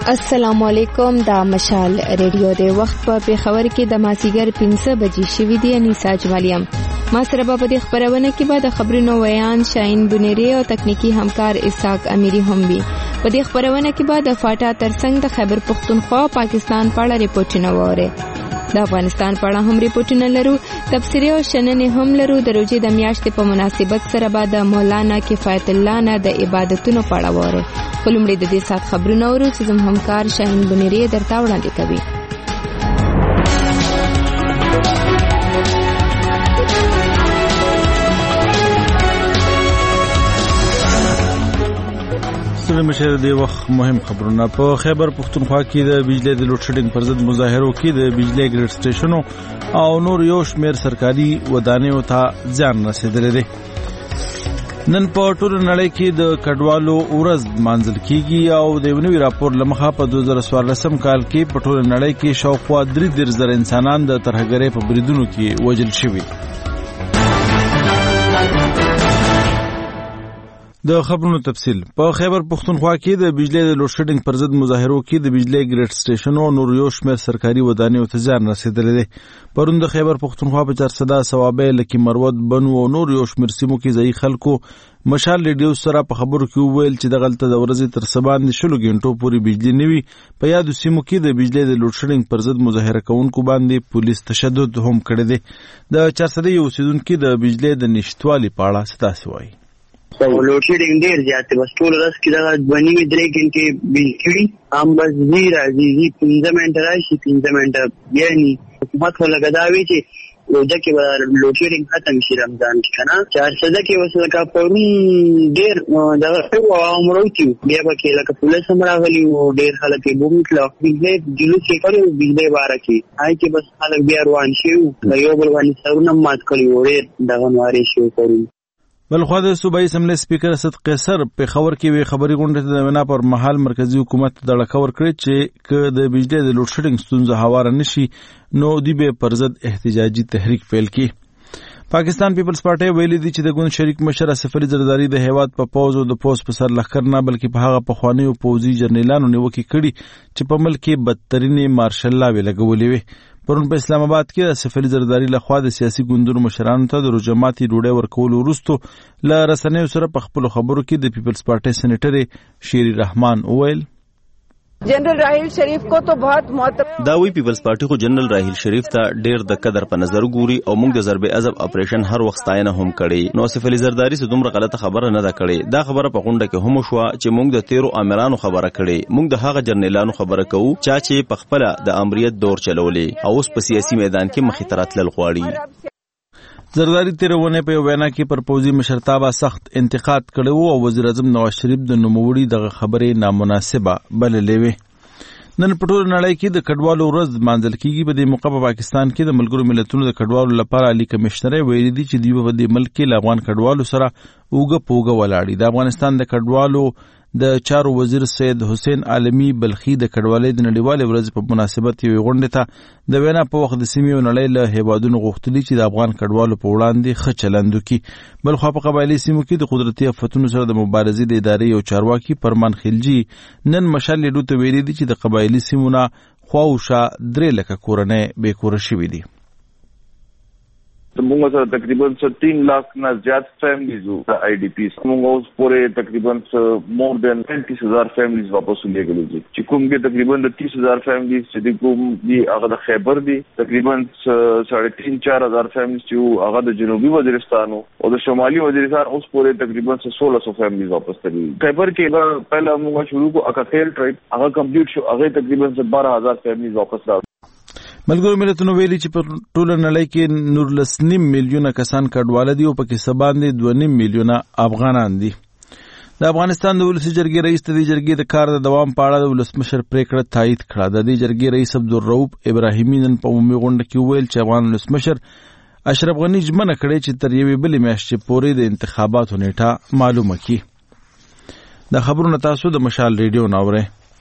السلام علیکم. دا مشال ریډیو د وخت په پیښور کې د ماسیګر 5 بجې شوې دي. انیسا جمالیم ما سره په دې خبرونه کې به د خبرونو ویان شاهین بنيري او تکنیکی همکار اسحاق امیری هم وي. په دې خبرونه کې به د فاټا ترڅنګ د خیبر پختونخوا پاکستان په اړه ریپورتونه وره. د افغانستان په اړه هم ریپورتونه لرو. تفسیری او شننې هم لرو. د روزي د میاشتې په مناسبت سره به د مولانا کفایت الله نه د عبادتونو په اړه وره. ولومړی د دې سات خبرونه ورو چې زموږ همکار شاهین بنيري درته وړاندې کوي. مشر دی وخت مهم خبرونه. په خیبر پختونخوا کې د بجلی د لوډ شیډینګ پر ضد مظاهرو کې د بجلی ګریډ سټیشنو او نور یو شمیر سرکاري ودانیو ته ځان رسیدلی دی. نن په ټوله نړۍ کې د کډوالو ورځ مانځل کیږي او د یو نوي راپور له مخه په 2014 کال کې په ټوله نړۍ کې شاوخوا 3,000 انسانان د ترهګرۍ په بریدونو کې وژل شوي. د خبرونو تفصیل. په خیبر پختونخوا کې د بجلی د لوډ شیډینګ پر ضد مظاهرو کې د بجلی ګریډ سټیشنو او نور یو شمیر سرکاري ودانیو ته ځان رسیدلی دی. پرون د خیبر پختونخوا په چارسده ثوابه لکه مروت بنو او نور یو شمیر سیمو کې ځای خلکو مشال ریډیو سره په خبرو کې وویل چې دغلته د ورځې تر سبا باندې 20 غنټو پورې بجلی نه وي. په یادو سیمو کې د بجلی د لوډ شیډینګ پر ضد مظاهره کوونکو باندې پولیس تشدد هم کړی دی. د چارسده یو اوسیدونکو د بجلی د نشټوالي په اړه څه تاسو وایي؟ لوډ شیډینګ ډیر زیات دی. بس ټول ورځ کې دا 2-3 غنټې بجلی هم بس دی راځي 15 منټه راشي 15 منټه یعنی حکومت ولګداوي چې روزه کې لوډ شیډینګ ختم شي رمضان کې کنه. 400 کې وسله کا پرون ډیر دا عمروتي بیا به کې لکه پولیس هم راغلي او ډیر خلک یې بومتل بجلی جلوس یې کړو بجلی باره کې هاي چې بس خلک بیا روان شي یو بل باندې سرونه مات کړي وړي دغه نواري شو کړو. بلخوا د صوبایي اسمبلی سپیکر اسد قیصر په خبر کې وی خبري غونډه ته د وینا پر مهال مرکزی حکومت د لکور کړی چې ک د بجلی د لوډ شیډینګ ستونزه هواره نشي نو دی به پر ضد احتجاجي تحریک پیل کی. پاکستان پیپلز پارټي ویلي دي چې د ګوند شریک مشر اسف علي زرداری د هیواد په پوز او د پوز په سر لخر نه بلکې په هغه پخوانی او پوزي جرنیلانو نیوکه کړي چې په ملک کې بدترینه مارشل لا وی لګولې وي. پرون په اسلام آباد کې اسف علي زرداری لخوا د سیاسي ګوندونو مشرانو ته د روجماتي ډوډۍ ورکول وروسته ل رسنیو سره په خپل خبرو کې د پیپلز پارټي سېنیټر شیری رحمان وویل जनरल राहिल शरीफ को तो बहुत دا وی پیپلز پارټي خو جنرال راहिल شریف ته ډیر د قدر په نظر ګوري او موږ د ضرب عزب اپریشن هر وخت ستاینه هم کړي. نو اسف علي زرداری څه دومره غلطه خبره نه ده کړې. دا خبره په غونډه کې هم شو چې موږ د 13 امیرانو خبره کړې. موږ د هغه جرنیلانو خبره کوو چې په خپل د امریت دور چلولې او اوس په سیاسي میدان کې مخې ته راتلل غواړي. زرداری تیرونه په وینا کې پر پوزي مشرتابه سخت انتقاد کړو او وزیر اعظم نواز شریف د نوموړي دغه خبرې نامناسبه بللې وې. نن په ټوله نړۍ کې د کډوالو ورځ مانځل کیږي. په دې موقع په پاکستان کې د ملګرو ملتونو د کډوالو لپاره عالی کمشنر ویلي دي چې دوی په دې ملک کې افغان کډوالو سره اوګه پوګه ولاړي. د افغانستان د کډوالو د چارو وزیر سید حسین عالمی بلخی د کډوالۍ د نړیوالې ورځ په مناسبت یو غونډه ته د وینا په وخت د سیمې او نړۍ له هیوادونو غوښتلي چې د افغان کډوالو په وړاندې ښه چلند وکړي. بلخوا په قبایلي سیمو کې د قدرتي آفتونو سره د مبارزې د ادارې او چارواکي پرمان خلجی نن مشال لیدو ته ویلي دي چې د قبایلي سیمو نه خواوشا 3 لک کورنۍ بې کوره شوي دي. موږ سره تقریبا 3 लाख نه زیات فیملیز او آی ډی پیز موږ اوس پورې تقریبا مور دین 30000 فیملیز واپس لګولې دي چې کوم کې تقریبا 30000 فیملیز چې کوم دي هغه د خیبر دي تقریبا 3,500-4,000 فیملیز چې هغه د جنوبي وزیرستان او د شمالي وزیرستان اوس پورې تقریبا 1600 فیملیز واپس تللي. خیبر کې پہلا موږ شروع کو اکاخیل ټریک هغه کمپلیټ شو هغه تقریبا 12000 فیملیز واپس راغلي. ملګرو ملتونو ویلي چې په ټوله نړۍ کې 19 میلیونه کسان کډواله دي او پکې سباندې 2.5 میلیونه افغانان دي. د افغانستان د ولسي جرګې رئیس د جرګې د کار د دوام په اړه د ولسمشر پریکړه تایید کړه. د دې جرګې رئیس عبدالرؤف ابراهیمي نن په عمومي غونډه کې وویل چې افغان ولسمشر اشرف غني ژمنه کړې چې تر یوې بلې میاشتې پورې د انتخاباتو نیټه معلومه کړي. د خبرونو تاسو د مشال ریډیو ناوره.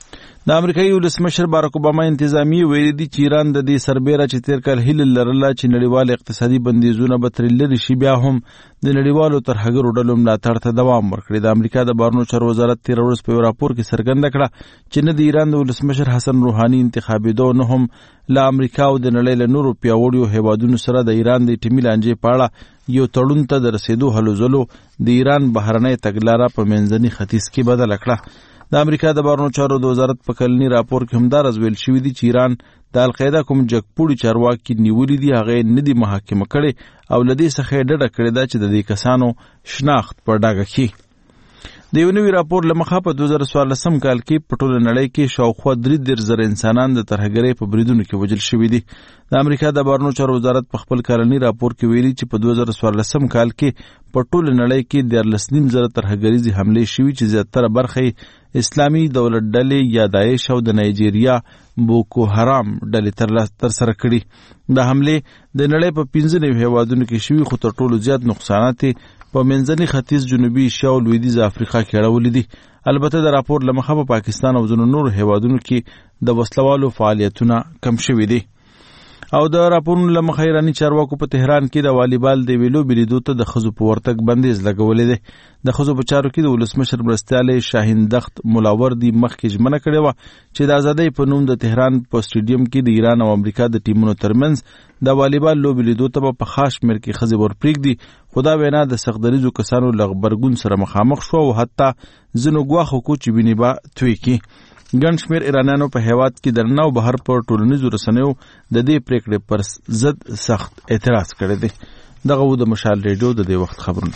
د امریکایي ولسمشر باراک اوباما انتظامیه ویلي دي چې ایران د دې سربیره چې تیر کال هیله لرله چې نړیوال اقتصادي بندیزونه به ترې لرې شي بیا هم د نړیوالو ترهګرو ډلو ملاتړ ته دوام ورکړي. د امریکا د بهرنیو چارو وزارت تېره ورځ په یو راپور کې څرګنده کړه چې نه د ایران د ولسمشر حسن روحاني انتخابېدو نه هم له امریکا او د نړۍ له نورو پیاوړیو هیوادونو سره د ایران د اټومي لانجې په اړه یو تړون ته د رسېدو هلو ځلو د ایران بهرنۍ تګلاره په منځني ختیځ کې بدله کړه. د امریکا د بهرنیو چارو د وزارت په کلني راپور کې همداراز ویل شوي دي چې ایران د القاعده کوم جګپوړي چارواکي نیولي دي هغه نه دي محاکمه کړي او له دې څخه یې ډډه کړې ده چې د دې کسانو شناخت په ډاګه کړي. د یو نوي راپور له مخه په 2014 کال کې په ټوله نړۍ کې شاوخوا 33,000 انسانان د ترهګرۍ په بریدونو کې وژل شوي دي. د امریکا د بهرنیو چارو وزارت په خپل کلني راپور کې ویلي چې په 2014 کال کې په ټوله نړۍ کې 13,500 ترهګریزې حملې شوي چې زیاتره برخه اسلامي دولت ډلې یا داعش او د نایجیریا بوکو حرام ډلې ترسره کړي. د حملې د نړۍ په 15 هیوادونو کې شوي خو تر ټولو زیات نقصانات په منځني ختیځ، جنوبي ایشیا او لویدیځ افریقا کې اړولي دي. البته د راپور له مخه په پاکستان او ځینو نورو هیوادونو کې د وسلوالو فعالیتونه کم شوي دي. او د راپورونو له مخه ایراني چارواکو په تهران کې د والیبال د ویلو بلیدو ته د ښځو په ورتګ بندیز لګولی دی. د ښځو په چارو کې د ولسمشر مرستیالی شاهین دخت ملاوردي مخکې ژمنه کړې وه چې د ازادۍ په نوم د تهران په سټیډیم کې د ایران او امریکا د ټیمونو ترمنځ د والیبال لوبې لیدو ته به په خاص شمېر کې ښځې ورپرېږدي. خو دا وینا د سختدریځو کسانو له غبرګون سره مخامخ شوه او حتی ځینو ګواښ وکړو چې وینې به توی کړي. ګڼ شمېر ایرانیانو په هیواد کې د ننه او بهر په ټولنیزو رسنیو د دې پریکړې پر ضد سخت اعتراض کړی دی. دغه و د مشال ریډیو د دې وخت خبرونه.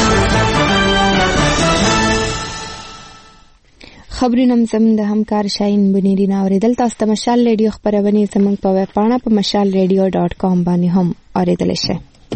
خبرونه زموږ د همکار شاهین بنيري نه اورېدل. تاسو ته مشال ریډیو خبرونه زموږ په ویب پاڼه په mashalradio.com باندې هم اورېدلی شئ.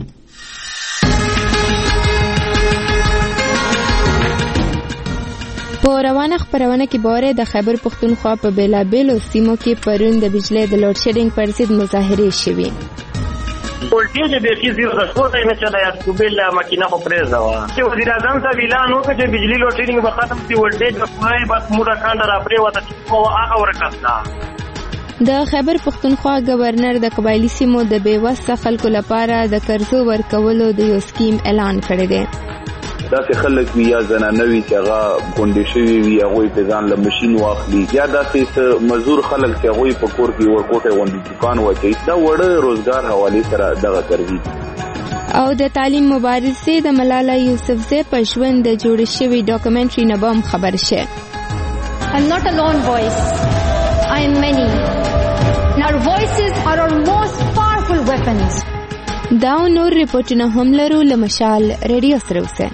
په روانه خبرونه کې باره د خیبر پختونخوا په بیلابیلو سیمو کې پرون د بجلی د لوډ شیډینګ پر ضد مظاهرې شوې. ولټیج به کې زیرو د سپورت نه چلای اس کوبل ماکینه خو پریزا وا چې وزیر اعظم صاحب اعلان وکړ چې بجلی لوډ شیډینګ به ختم شي، ولټیج به پوره بس موډه کاندر اپری وته او هغه ورکړه. د خیبر پختونخوا گورنر د قبایلی سیمو د بیوسه خلکو لپاره د قرضو ورکولو د یو سکیم اعلان کړی دی. داسې خلک وي یا زنانه وي چې هغه ګونډې شوي وي، هغوی په ځان له مشین واخلي، یا داسې مزدور خلک چې هغوی په کور کې ورکوټی غوندې دوکان واچوي. دا وړه روزګار حوالې سره دغه قرضي. او د تعلیم مبارزې د ملاله یوسفزۍ په ژوند د جوړ شوي ډاکومنټري نه به هم خبر شي. I'm not a lone voice. I am many. And our voices are our most powerful weapons. دا نور ریپورټونه هم لرو له مشال ریډیو سره اوسئ.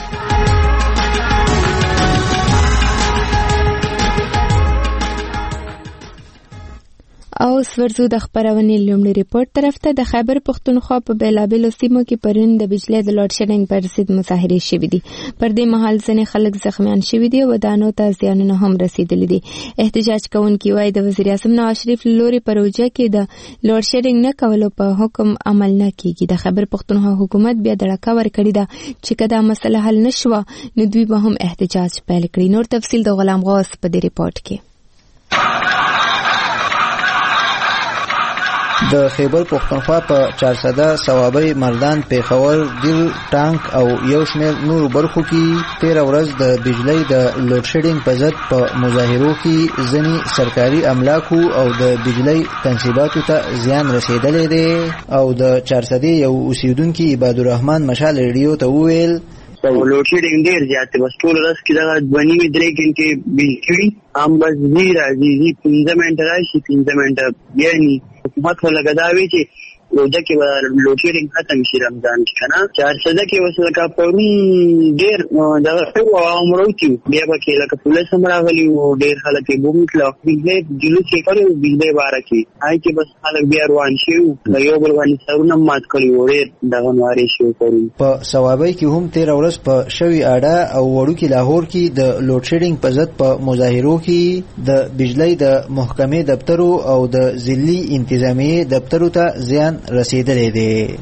او ورځو د خبرونې لومړي ریپورت طرف ته. د خیبر پختونخوا په بیلابیلو سیمو کې پرون د بجلی د لوډ شیډینګ پر ضد مظاهرې شوې دي. پر دې مهال ځینې خلک زخمیان شوي دي او ودانو ته زیانونه هم رسیدلي دي. احتجاج کوونکي وایي د وزیر اعظم نواز شریف له لوري پروژه کې د لوډ شیډینګ نه کولو په حکم عمل نه کیږي. د خیبر پختونخوا حکومت بیا دړکه ورکړې ده چې که دا مسله حل نشوه نو دوی به هم احتجاج پیل کړي. نور تفصیل د غلام غوث په دې ریپورت کې. د خیبر پختونخوا په 400 ثوابي مردان پیښور دل ټانک او یو شمېر نورو برخو کې 13 ورځ د بجلی د لوډ شیډینګ په ضد په مظاهرو کې ځینې سرکاري املاکو او د بجلی تنصیباتو ته زیان رسیدلی دی. او د 400 یو اوسیدونکي عباد الرحمن مشال ریډیو ته وویل لوډ شیډینګ ډېر زیات دی، بس ټول ورځ کې دغه 2.5 घंटे بجلی هم بس زی راځي 15 منټه راشي 15 منټه بیا نه. حکومت ولګا دا وی چې روزه کې به لوډ شیډینګ ختم شي رمضان کې کنه 400 کې وسه کا پرون ډېر دغه عمروتی بیا به کې لکه پولیس هم راغلي او ډېر خلک یې بومتله بجلی جلوس یې کړو بجلی باره کې هاي کې بس خلک بیا روان شي او یو بل باندې سرونه مات کړي و ډېر دغه نواري شو پرون. په ثوابي کې هم 13 ورځ په شوي اډا او وړوکی لاهور کې د لوډ شیډینګ په ضد په مظاهرو کې د بجلی د محکمې دفترو او د ضلعي انتظامیې دفترو ته زیان رسیدلی دی.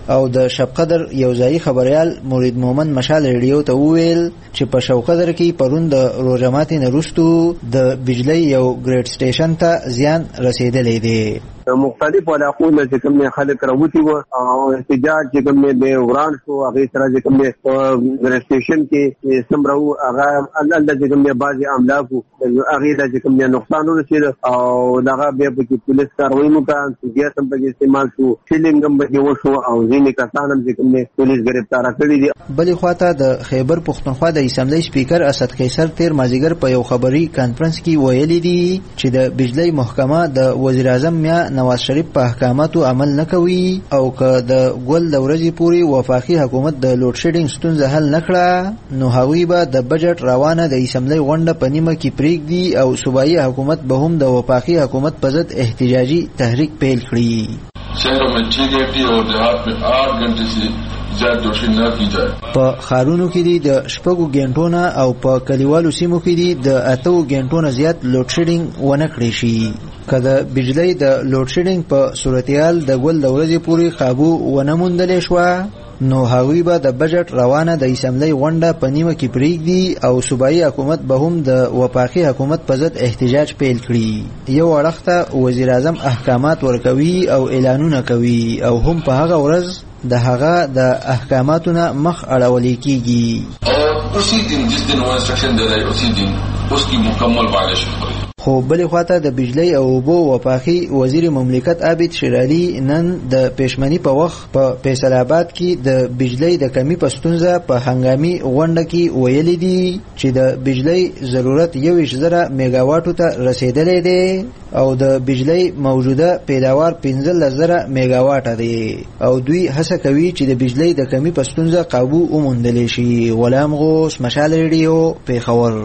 او د شب قدر یو ځای خبريال مرید مومن مشال ریډیو ته وویل چې په شب قدر کې پرون د روزماتي نرستو د بجلی یو ګریډ سټیشن ته زیان رسیدلی دی. مختلف علاقو نه چې کوم خلک راوتی وو او احتجاج چې کوم به وران شو هغه سره چې کوم ګریډ سټیشن کې سمراو هغه الله چې کوم بعضي املاکو هغه د چې کوم نقصان ورسید او هغه به په پولیس کاروي مو کان چې سم په استعمال شو فیلینګ هم به وشو او ځینې کسان هم چې کوم پولیس گرفتار کړی دي. بلې خواته د خیبر پښتونخوا د اسمبلی سپیکر اسد قیصر تیر مازیګر په یو خبري کانفرنس کې ویلي دي چې د بجلی محکمه د وزیر اعظم میا نواز شریف په احکاماتو عمل نه کوي او که د ګل د ورځې پورې وفاقي حکومت د لوډ شیډینګ ستونزه حل نکړه نو هغوی به د بجټ روانه د اسمبلی غونډه په نیمه کې پریږدي او صوبایي حکومت به هم د وفاقي حکومت په ضد احتجاجي تحریک پیل کړي. شهروں میں 6 گھنٹے اور دیہات میں 8 گھنٹے سے زیادہ روشنی نہ کی جائے. په ښارونو کې دي د 6 غنټو نه او په کلیوالو سیمو کې دي د 8 غنټو نه زیات لوډ شیډینګ ونه کړی شي. که د بجلی د لوډ شیډینګ په صورتحال د ګل د ورځې پورې قابو ونه موندلی شوه نو هغوی به د بجټ روانه د اسمبلی غونډه په نیمه کې پریږدي او صوبایي حکومت به هم د وفاقي حکومت په ضد احتجاج پیل کړي. یو اړخ ته وزیر اعظم احکامات ورکوي او اعلانونه کوي او هم په هغه ورځ د هغه د احکاماتو نه مخ اړولی کیږي اور اسی دن جس دن وہ انسٹرکشن دے رہے اسی دن اس کی مکمل وائلیشن ہو رہی. خو بلې خواته د بجلی او اوبو وفاقي وزیر مملکت عابد شیرعلي نن د پېشمني په وخت په فیصل آباد کې د بجلی د کمی په ستونزه په هنګامي غونډه کې ویلي دي چې د بجلی ضرورت 21,000 میګاواټو ته رسیدلی دی او د بجلی موجوده پیداوار 15,000 میګاواټه دی او دوی هڅه کوي چې د بجلی د کمی په ستونزه قابو وموندلی شي. غلام غوث مشال ریډیو پیښور.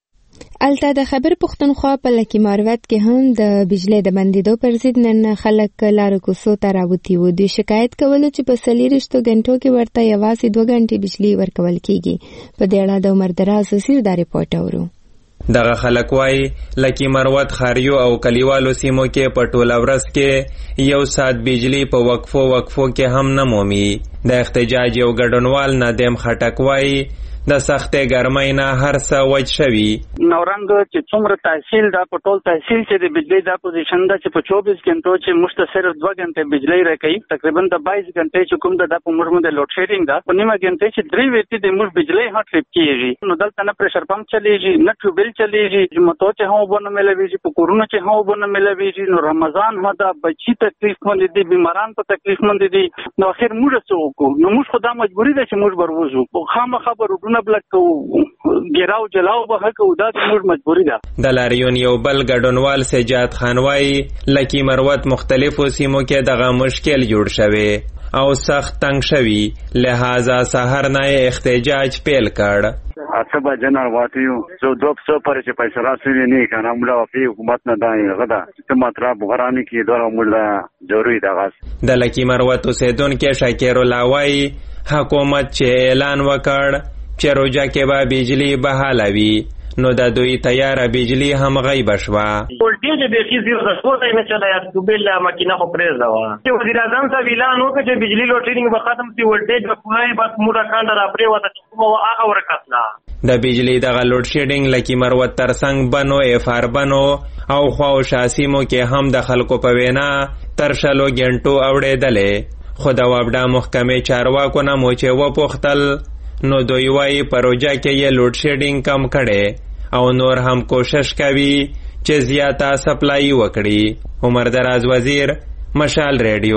الته د خیبر پښتونخوا په لکی ماروت کې هم د بجلی د بندیدو پر ضد نن خلک لارو کوڅو ته راوتي وو. دوی شکایت کولو چې په 40 غنټو کې ورته یوازې 2 غنټې بجلی ورکول کیږي. په دې اړه د عمر دراز وزیر دا ریپورت اورو. دغه خلک وایي لکی مروت خاریو او کلیوالو سیمو کې په ټوله ورځ کې 1 ساعت بجلی په وقفو کې هم نه مومي. د احتجاج یو ګډونوال ندیم خټک وایي د سختې ګرمۍ نه هر څه وچ شوي. نورنګ چې څومره تحصیل دا په ټول تحصیل چې د بجلی دا پوزیشن ده چې په 24 غنټو چې موږ ته صرف 2 غنټې بجلی راکوي تقریبا د 22 غنټې چې کوم ده په موږ باندې لوډ شیډینګ ده په نیمه غنټې چې 3 ویتې د موږ بجلی هټ ټریپ کیږي نو دلته نه پریشر پمپ چلیږي نه ټیوبل چلیږي موټو چې هم وبونه ملويږي په کورونو چې هم وبونه ملويږي نو رمضان هدا بچی تکلیف باندې دي بیماران په تکلیف باندې دي نو اخر موږ څه وکړو نو موږ خدا مجبوری ده چې موږ بروزو خو خامخا روډونه بلک کوو ګراو جلاو به کو دا موږ مجبوری ده. د لاریون یو بل ګډونوال سجاد خان وایي لکی مروت مختلفو سیمو کې دغه مشکل جوړ شوی او سخت تنگ شوی لہذا سحر نه احتجاج پیل کړ. اصبا جنر واتیو جو 200 پر چې پیسې راسي نه کنه موږ په حکومت نه دای غدا چې ماترا بغرانی کې دوه موږ ضروري ده. د لکی مروت اوسیدون کې شاکر الله وایي حکومت چې اعلان وکړ چې روجا کې به بجلی بحاله وي نو د دوی تیاره بجلی هم غیب شوه. ولټیج به کې زیرو د سپورت نه چلای تو بل ماکینه خو پریزا وا چې وزیر اعظم صاحب اعلان وکړ چې بجلی لوډینګ به ختم شي ولټیج به پوره بس موږ کاندر اپری وته کومه هغه ورکتلا. د بجلی دغه لوډ شیډینګ لکی مروت ترڅنګ بنو افار بنو او خواو شاسیمو کې هم د خلکو په وینا تر 30 غنټو اوړېدلې خو د وابډا محکمې چارواکو نه مو چې وپوښتل نو دوی وایي پروژه کې یې لوډ شیډینګ کم کړي او نور هم کوشش کوي چې زیاته سپلای وکړي. عمر دراز وزیر مشال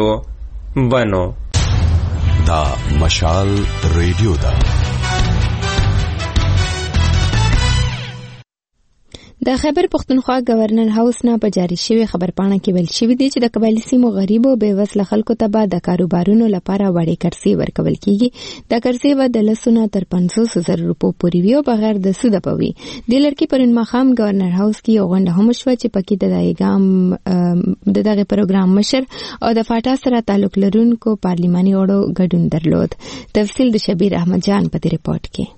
ریډیو بنو. دا مشال ریډیو دا د خیبر پښتونخوا گورنر هاوس نه په جاری شوی خبرپاڼه کې ویل شوی دی چې د قبایلی سیمو غریبو بې وسله خلکو ته به د کاروبارونو لپاره وړې کرسۍ ورکول کیږي. د کرسۍ به د 100 نه تر 500,000 روپو پورې وي او بغیر د سوده به وي. د لړکي پرون ماښام گورنر هاوس کې یو غونډه هم شوه چې پکې د دغه پروګرام مشر او د فاټا سره تعلق لرونکو پارلماني غړو ګډون درلود. تفصیل د شبیر احمد جان په دې ریپورت کې.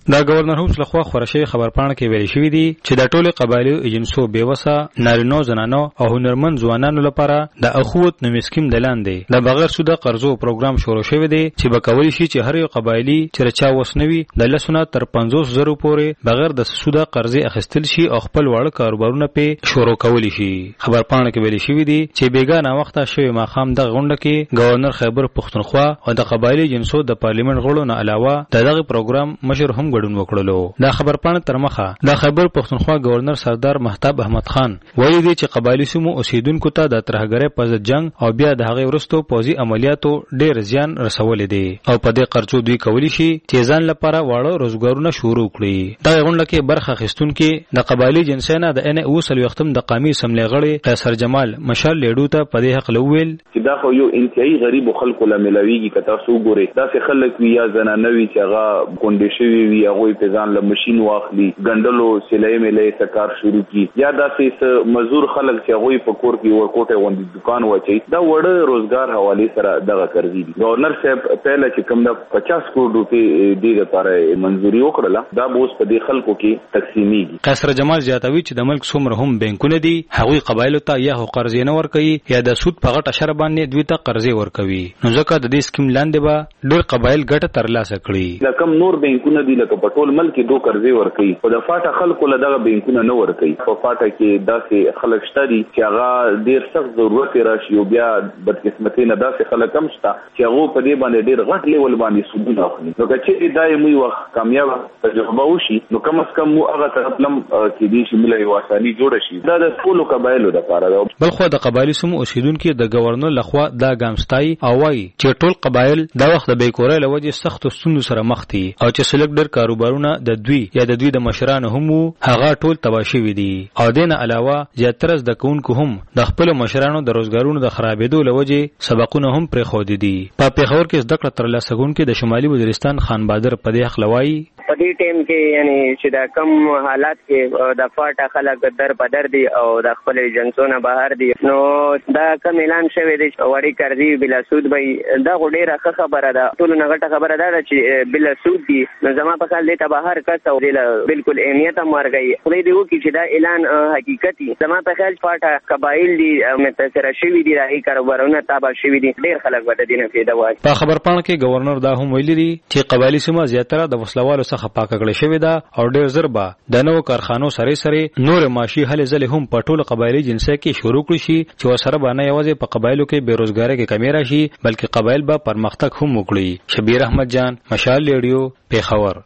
دا گورنر هومز لخوا خورشي خبرپاڼه کې ویل شوی دی چې د ټولو قبایلي ایجنسو بیوسه نارینو زنانو او هنرمند ځوانانو لپاره د اخوت نومي سکیم د لاندې د بغیر سوده قرضو پروګرام شروع شوی دی چې به کولی شي چې هر یو قبایلي چې چا وسنوي د لسونه تر 500,000 پورې بغیر د سوده قرضې اخیستل شي او خپل وړ کاروبارونه په شروع کولی شي. خبرپاڼه کې ویل شوی دی چې بیګانه وخته شوی ماخام د غونډه کې گورنر خیبر پختونخوا او د قبایلي جنسو د پارلیمنت غړو نه علاوه دغه پروګرام مشر هم ګډون وکړلو. دا خبرپاڼه تر مخه د خیبر پختونخوا گورنر سردار مهتاب احمد خان ویلي دی چې قبایلی سیمو اوسیدونکو ته د ترهګرۍ په ضد جنگ او بیا د هغې وروسته پوځي عملیاتو ډېر زیان رسولی دی او په دې قرضو دوی کولی شي چې ځان لپاره واړه روزګارونه شروع کړي. دغه غونډه کې برخه اخیستونکي د قبایلي جنسۍ نه د اووه د قامي اسمبلۍ غړي قیصر جمال مشال لیډو ته په دې هکله وویل چې دا خو یو انتهایی غریب خلکو له ملاویږي که تاسو وګورئ داسې خلک وي یا زنانه وي چې هغه کونډې شوي وي هغوی په ځان له مشین واخلي ګنډلو سلایي میلۍ ته کار شروع کړي یا داسې مزدور خلک چې هغوی په کور کې ورکوټی غوندې دکان واچوي دا وړه روزګار حوالې سره دغه قرضې دي. گورنر صاحب پهله چې کوم د 50 کروڑ روپۍ دې لپاره منظوري وکړله دا به اوس په دې خلکو کې تقسیمیږي. قیصر جمال زیاتوي چې د ملک څومره هم بانکونه دي هغوی قبایلو ته یا خو قرضې نه ورکوي یا د سود په غټه شر باندې دوی ته قرضې ورکوي نو ځکه د دې سکیم لاندې به ډېر قبایل ګټه ترلاسه کړي. لکه نور بانکونه دي لکه په ټول ملک کې دوه قرضې ورکوي خو د فاټه خلکو له دغه بانکونه نه ورکوي. په فاټه کې داسې خلک شته دي چې هغه ډېر سخت ضرورت یې راشي او بیا بدقسمتۍ نه داسې خلک هم شته چې هغو په دې باندې ډېر غټ لیول باندې سودونه اخلي. نو که چېرې دا یې موږ وخت کامیابه تجربه وشي نو کم از کم موږ هغه طرف لم کېدای شي موږ یو اساني جوړه شي. دا د ټولو قبایلو دپاره ده. بلخوا د قبایلي سیمو اوسېدونکي د ګورنر لخوا دا ګام ستایي او وایي چې ټول قبایل دا وخت د بېکورۍ له وجې سختو ستونزو سره مخ دي او چې سلک ډېر کاروبارونه د دوی یا د دوی د مشرانو هم وو هغه ټول تباه شوي دي او دې نه علاوه زیاتره زده کوونکو هم د خپلو مشرانو د روزګارونو د خرابېدو له وجې سبقونه هم پرېښودي دي. په پېښور کې زده کړه ترلاسه کوونکي د شمالي وزیرستان خان بادر په دې هکله وایي په دې ټیم کې یعنی چې دا کم حالات کې د فاټه خلک در په در دي او د خپل جنسونه بهر دي نو دا کم اعلان شوی دی وړي قرضې بلا سود به دا ډېره ښه خبره ده. ټولو نه غټه خبره ده چې بلا سود دي نو زما په خیال دې ته بهر کس او دې بالکل اهمیت هم ورکوي. خدای دې وکړي چې دا اعلان حقیقت وي. زما په خیال فاټه قبایل دي متاثره شوي دي د هغې کاروبارونه تابه شوي دي ډېر خلک به د دې نه فایده واخلي. په خبرپاڼه کې ګورنر دا هم ویلي دي چې قبایلي سیمه زیاتره د وسلوالو څخه پاکه کړې شوې ده او ډېر ژر به د نوو کارخانو سره نور معاشي هلې ځلې هم په ټولو قبایلي جنسۍ کې شروع کړي شي چې ورسره به نه یوازې په قبایلو کې بېروزګارۍ کې کمې راشي بلکې قبایل به پرمختګ هم وکړي. شبیر احمد جان مشال ریډیو پېښور.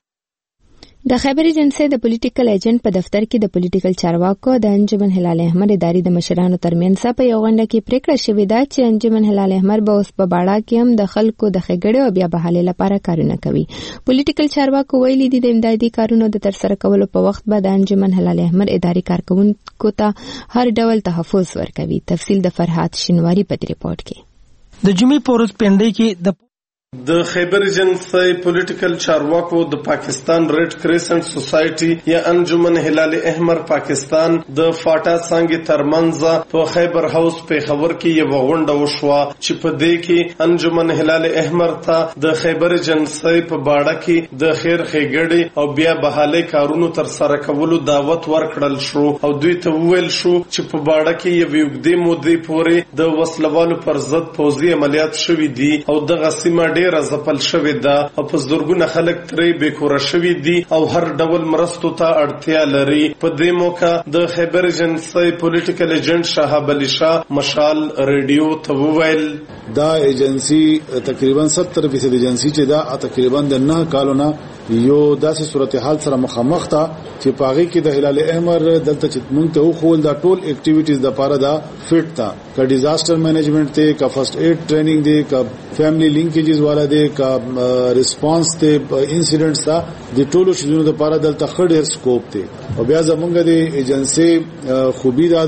د خیبر ایجنسۍ د پولیټیکل ایجنټ په دفتر کې د پولیټیکل چارواکو د انجمن هلال احمر ادارې د مشرانو ترمنځ په یو غونډه کې پریکړه شوې ده چې انجمن هلال احمر به اوس په باړه کې هم د خلکو د ښېګړې او بیا بحالۍ لپاره کارونه کوي. پولیټیکل چارواکو ویلي دي د امدادي کارونو د ترسره کولو په وخت به د انجمن هلال احمر ادارې کارکوونکو ته هر ډول تحفظ ورکوي. تفصیل د فرحات شینواری په ریپورت کې. د جمعې په ورځ پنډۍ کې د خیبر ایجنسۍ پولیټیکل چارواکو د پاکستان ریډ کریسنټ سوسایټي یا انجمن هلال احمر پاکستان د فاټا څانګې ترمنځ په خیبر هاوس پېښور کې یوه غونډه وشوه چې په دې کې انجمن هلال احمر ته د خیبر ایجنسۍ په باړه کې د خیر ښېګړې او بیا بحالۍ کارونو ترسره کولو دعوت ورکړل شو او دوی ته وویل شو چې په باړه کې یوې اوږدې مودې پورې د وسلوالو پر ضد پوځي عملیات شوي دي او دغه سیمه ډېره ځپل شوې ده او په زرګونه خلک ترې بېکوره شوي دي او هر ډول مرستو ته اړتیا لري. په دې موقع د خیبر ایجنسۍ پولیټیکل ایجنټ شهاب علي شاه مشال ریډیو ته وویل دا ایجنسی تقریبا 70% ایجنسی چې دا تقریبا د 9 کالو نه یو داسې صورتحال سره مخامخ ته چې پاغي کې د هلال احمر دلته چې مونږ ته وخول دا ټول اکټیویټیز د پاره دا فټ تا کا ډیزاستر مینجمنٹ ته کا فرست ایډ ټریننګ دی کا فیملی لینکیجز والا دی کا ریسپانس ته انسیډنټس تا د ټولو شیزونو د پاره دلته خډیر سکوپ ته او بیا زمونږ د ایجنسی خوبي دا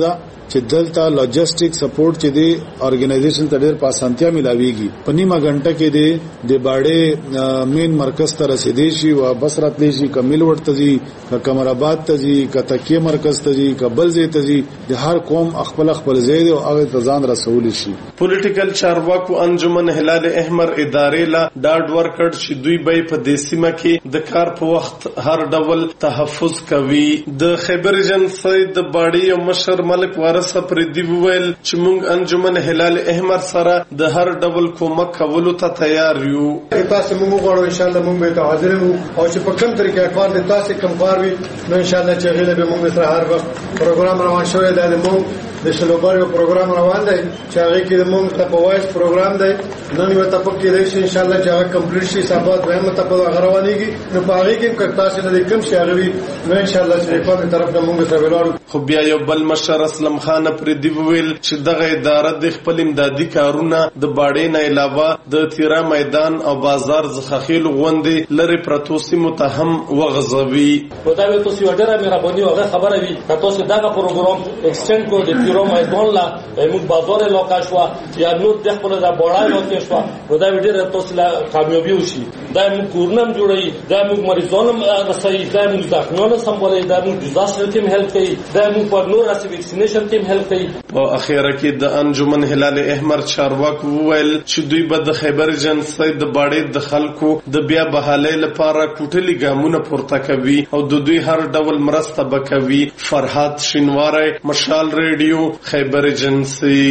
چې دلته لاجستیک سپورټ چې دی ارګنایزیشن ته ډېر پاسانتیا ملاويږي په نیمه غنټه کې دی د باډې مین مرکز ته رسیدي شي او بس راتلی شي کمل ورته دي کمرآباد ته دي کتکیه مرکز ته دي کبل زی ته دي د هر قوم خپل ځای دی او هغه تزان رسول شي. پولیټیکل چارواکو انجمن هلال احمر ادارې لا ډاډ ورکړ چې دوی به په دې سیمه کې د کار په وخت هر ډول تحفظ کوي. د خیبر ایجنسی د باډي او مشر ملک وارث پر دی ویل چې موږ انجمن هلال احمر سره د هر ډول کومک کولو ته تیار یو. تاسو موږ غواړو ان شاء الله موږ به حاضر یو او چې په کوم طریقې کار دي تاسو کوم کار وي نو ان شاء الله چې غیله به موږ سره هر وخت پروګرام روان شوی دی. موږ د شلوبر پروګرام روان دی چې هغه کې موږ ته په وایس پروګرام دی نن یو ته پکې دی چې ان شاء الله چې هغه کمپلیټ شي صاحب به ته په هغه روانيږي نو په هغه کې کړه تاسو نه کوم شي هغه وي نو ان شاء الله چې په طرف نه موږ سره ولاړو. خو بیا یو بل مشر اسلم خان پر دی ویل چې دغه اداره د خپل امدادي کارونه د باډې نه علاوه د تیرا میدان او بازار زخخیل غوندې لری پروتوسی متهم وغزوي. خدای ته سی وړه مې را باندې هغه خبره وي تاسو دغه پروګرام ایکسټند کو د تیرا میدان لا موږ بازار علاقه شو یا نور د خپل د باډای علاقه شو خدای دې تاسو لا کامیابی وشي. دا موږ کورنم جوړي دا موږ مریضانو رسایي دا موږ ځخنونو سمبولې دا موږ ډیزاستر ټیم هیلپ کوي دا موږ پر نور راسي ویکسینیشن ټیم هیلپ کوي. په اخیره کې د انجمن هلال احمر چارواکو وویل چې دوی به د خیبر ایجنسی د باډې د خلکو د بیا بحالۍ لپاره کوټلي ګامونه پورته کوي او د دوی هر ډول مرسته به کوي. فرحات شینواری، مشال ریډیو، خیبر ایجنسی.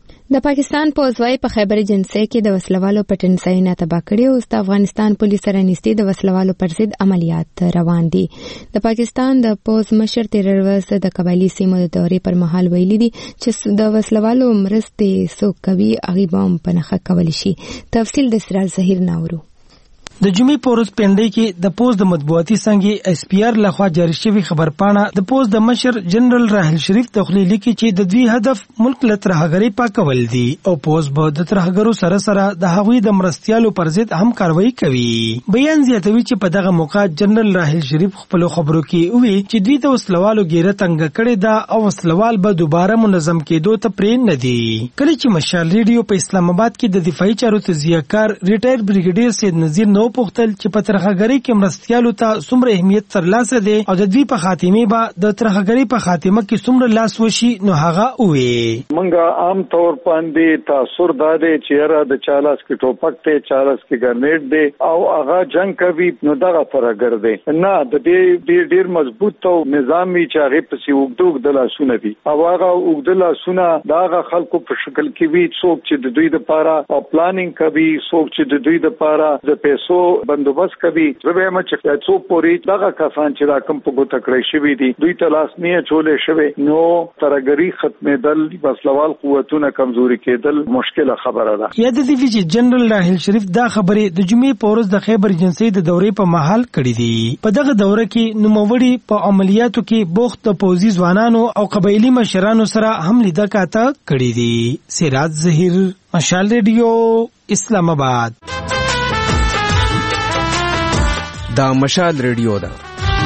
د پاکستان پوځ وايي په خیبر ایجنسی کې د وسلوالو پټنځایونه تباه کړي او د افغانستان پولیس سره نږدې د وسلوالو پر ضد عملیات روان دي. د پاکستان د پوځ مشر تیر ورځ د قبایلی سیمو د دورې پر مهال ویلي دي چې د وسلوالو مرستې څوک کوي هغه به هم په نښه کولی شي. تفصیل د سراج ظهیر ناورو. د جمعې په ورځ پنډۍ کې د پوز د مطبوعاتي څنګه اس پی آر لخوا جاری شوی خبرپاڼه د پوز د مشر جنرال راحل شریف تخلیل لیکي چې د دوی هدف ملک له ترهګرۍ پاکول دي او پوز به د ترهګرو سره سره د هغوی د مرستيالو پر ضد هم کاروایی کوي. بیان زیاتوي چې په دغه موقع جنرال راحل شریف خپل خبرو کې وی چې دوی د وسلوالو ګیره تنګ کړي دا او وسلوال به دوباره منظم کېدو ته پرې نه دي. کله چې مشال ریډیو په اسلام آباد کې د دفاعي چارو تجزیه‌کار ریټایر بریګیډیر سید نذیر نو پوښتل چې په ترهګرۍ کې مرستيالو ته څومره اهمیت ترلاسه دی او د دوی په خاتمه به د ترهګرۍ په خاتمه کې څومره لاس وشي نو هغه وې. منګه عام طور باندې تاثر داده چې را د 40 کې ټوپک ته 40 کې ګرنیټ دی او هغه جنگ کوي نو دغه ترهګر دی نه د دې ډیر مضبوط او نظامی چې هغه په سیوګدوګ د لاسونه دي او هغه وګد لاسونه دغه خلکو په شکل کې وي څوک چې د دوی لپاره او پلانینګ کوي څوک چې د دوی لپاره د پیسو بندوبست کوي. زه به مچ څو پوری دغه کسان چې دا کم په ګوته کړی شوی دي دوی تلاش نه چولې شوی نو ترګری ختمېدل وسلوال قوتونه کمزوري کېدل مشکله خبره ده. یاد دي چې جنرال راحل شریف دا خبره د جمعې په ورځ د خیبر ایجنسی د دورې په محل کړې دي. په دغه دوره کې نوموړي په عملیاتو کې بوخت د پوځي ځوانانو او قبایلی مشرانو سره هم لیدل کاته کړې دي. سراج ظهیر، مشال ریډیو، اسلام آباد. دا مشال ریډیو ده.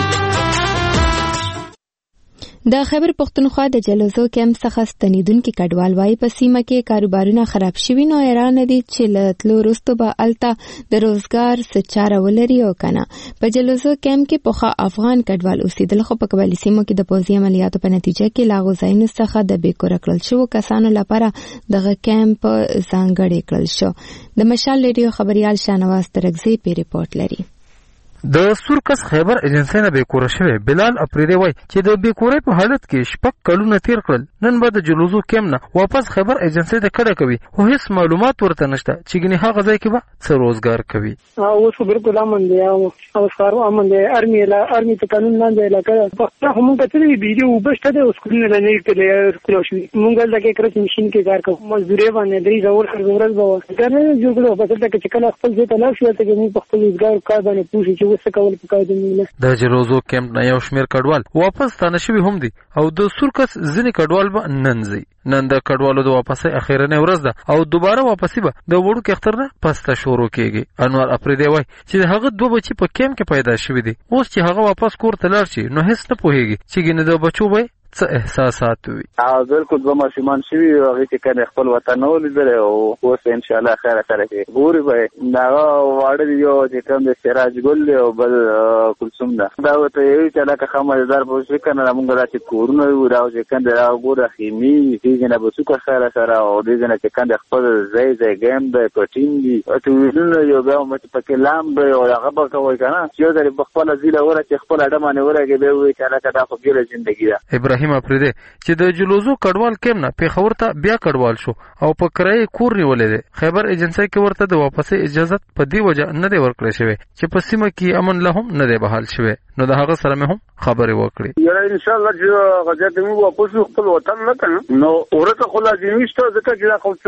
د خیبر پښتونخوا د جلوزو کیمپ څخه ستنیدونکو کډوال وايي په سیمه کې کاروبارونه خراب شوي نو ایران دي چې له تلو وروسته به الته د روزګار څه چاره ولري او کنه. په جلوزو کیمپ کې پخوا افغان کډوال اوسېدل خو په قبایلی سیمو کې د پوځي عملیاتو په نتیجه کې لاغو ځایونو څخه د بیکوره کړل شوو کسانو لپاره دغه کیمپ ځانګړی کړل شو. د مشال ریډیو خبريال شانواز ترغزي په ریپورت لري. د سورکس خیبر ایجنسی نه بیکوره شوی بلال اپریدی وای چې د بیکورې په حالت کې شپږ کلونه تیر کړل نن به د جلوزو کیم نه واپس خیبر ایجنسی ته کډه کوي او هیڅ معلومات ورته نشته چې ګنې هغه ځای کې به څه روزګار کوي. اوس بالکل امن دی او کارو امن دی. ارمي ته قانون نه دی لکه په هم کتلې ویډیو وبشته د اسکولونو نه کېږي کلو شي مونږ لکه کرچ ماشين کې کار کوو مزدوري باندې درې ډول خرڅول به ګرنه جوړو په دې کې چې کله خپل ځای ته لاړ شو ته موږ په خپل روزګار کار باندې پوښتنه د جلوزو کیمپ نه یو شمیر کډوال واپس ستانه شوي هم دي او د سورکس ځینې کډوال به نن ځي. نن د کډوالو د واپسۍ اخیرنۍ ورځ ده او دوباره واپسی به د وړوکي اختر نه پسته شروع کیږي. انور اپریدی وای چې هغه دوه بچي په کیمپ کې پیدا شوي دي اوس چې هغه واپس کور ته لاړ شي نو هیڅ نه پوهیږي چې ګینه د بچو به څه احساسات وي. بالکل به ماشومان شوي هغه چې کنه خپل وطن نو لیدل او اوس ان شاء الله خیر سره کې ګوري به دا واړه یو چې کوم د سراج ګل او بل کلثوم دا ته یو چې لکه خمرزار په څه کنه موږ راځي کورونه وراو چې کنه راغوره خیمي دې نه به څه خیر سره او دې نه چې کنه خپل ځای ګیم د پټین دي او ټولنه یو به مت پکې لام به او هغه به کوي کنه چې د خپل ځیله وره چې خپل اډمانه ورګي به وي چې لکه دا خو ګیره ژوندۍ ده. ابراهیم افریدی چې د جلوزو کډوال کېم نه پیښور ته بیا کډوال شو او په کرای کور نیولې ده. خیبر ایجنسی کې ورته د واپسې اجازه په دی وجه نه دی ورکړې شوی چې په سیمه کې امن له هم نه دی بحال شوی. نو د هغه سره مې هم خبرې وکړې. یاره ان شاء الله چې غزا ته موږ واپس خپل وطن نه کړو نو اورته خو لازم نشته ځکه چې خو څه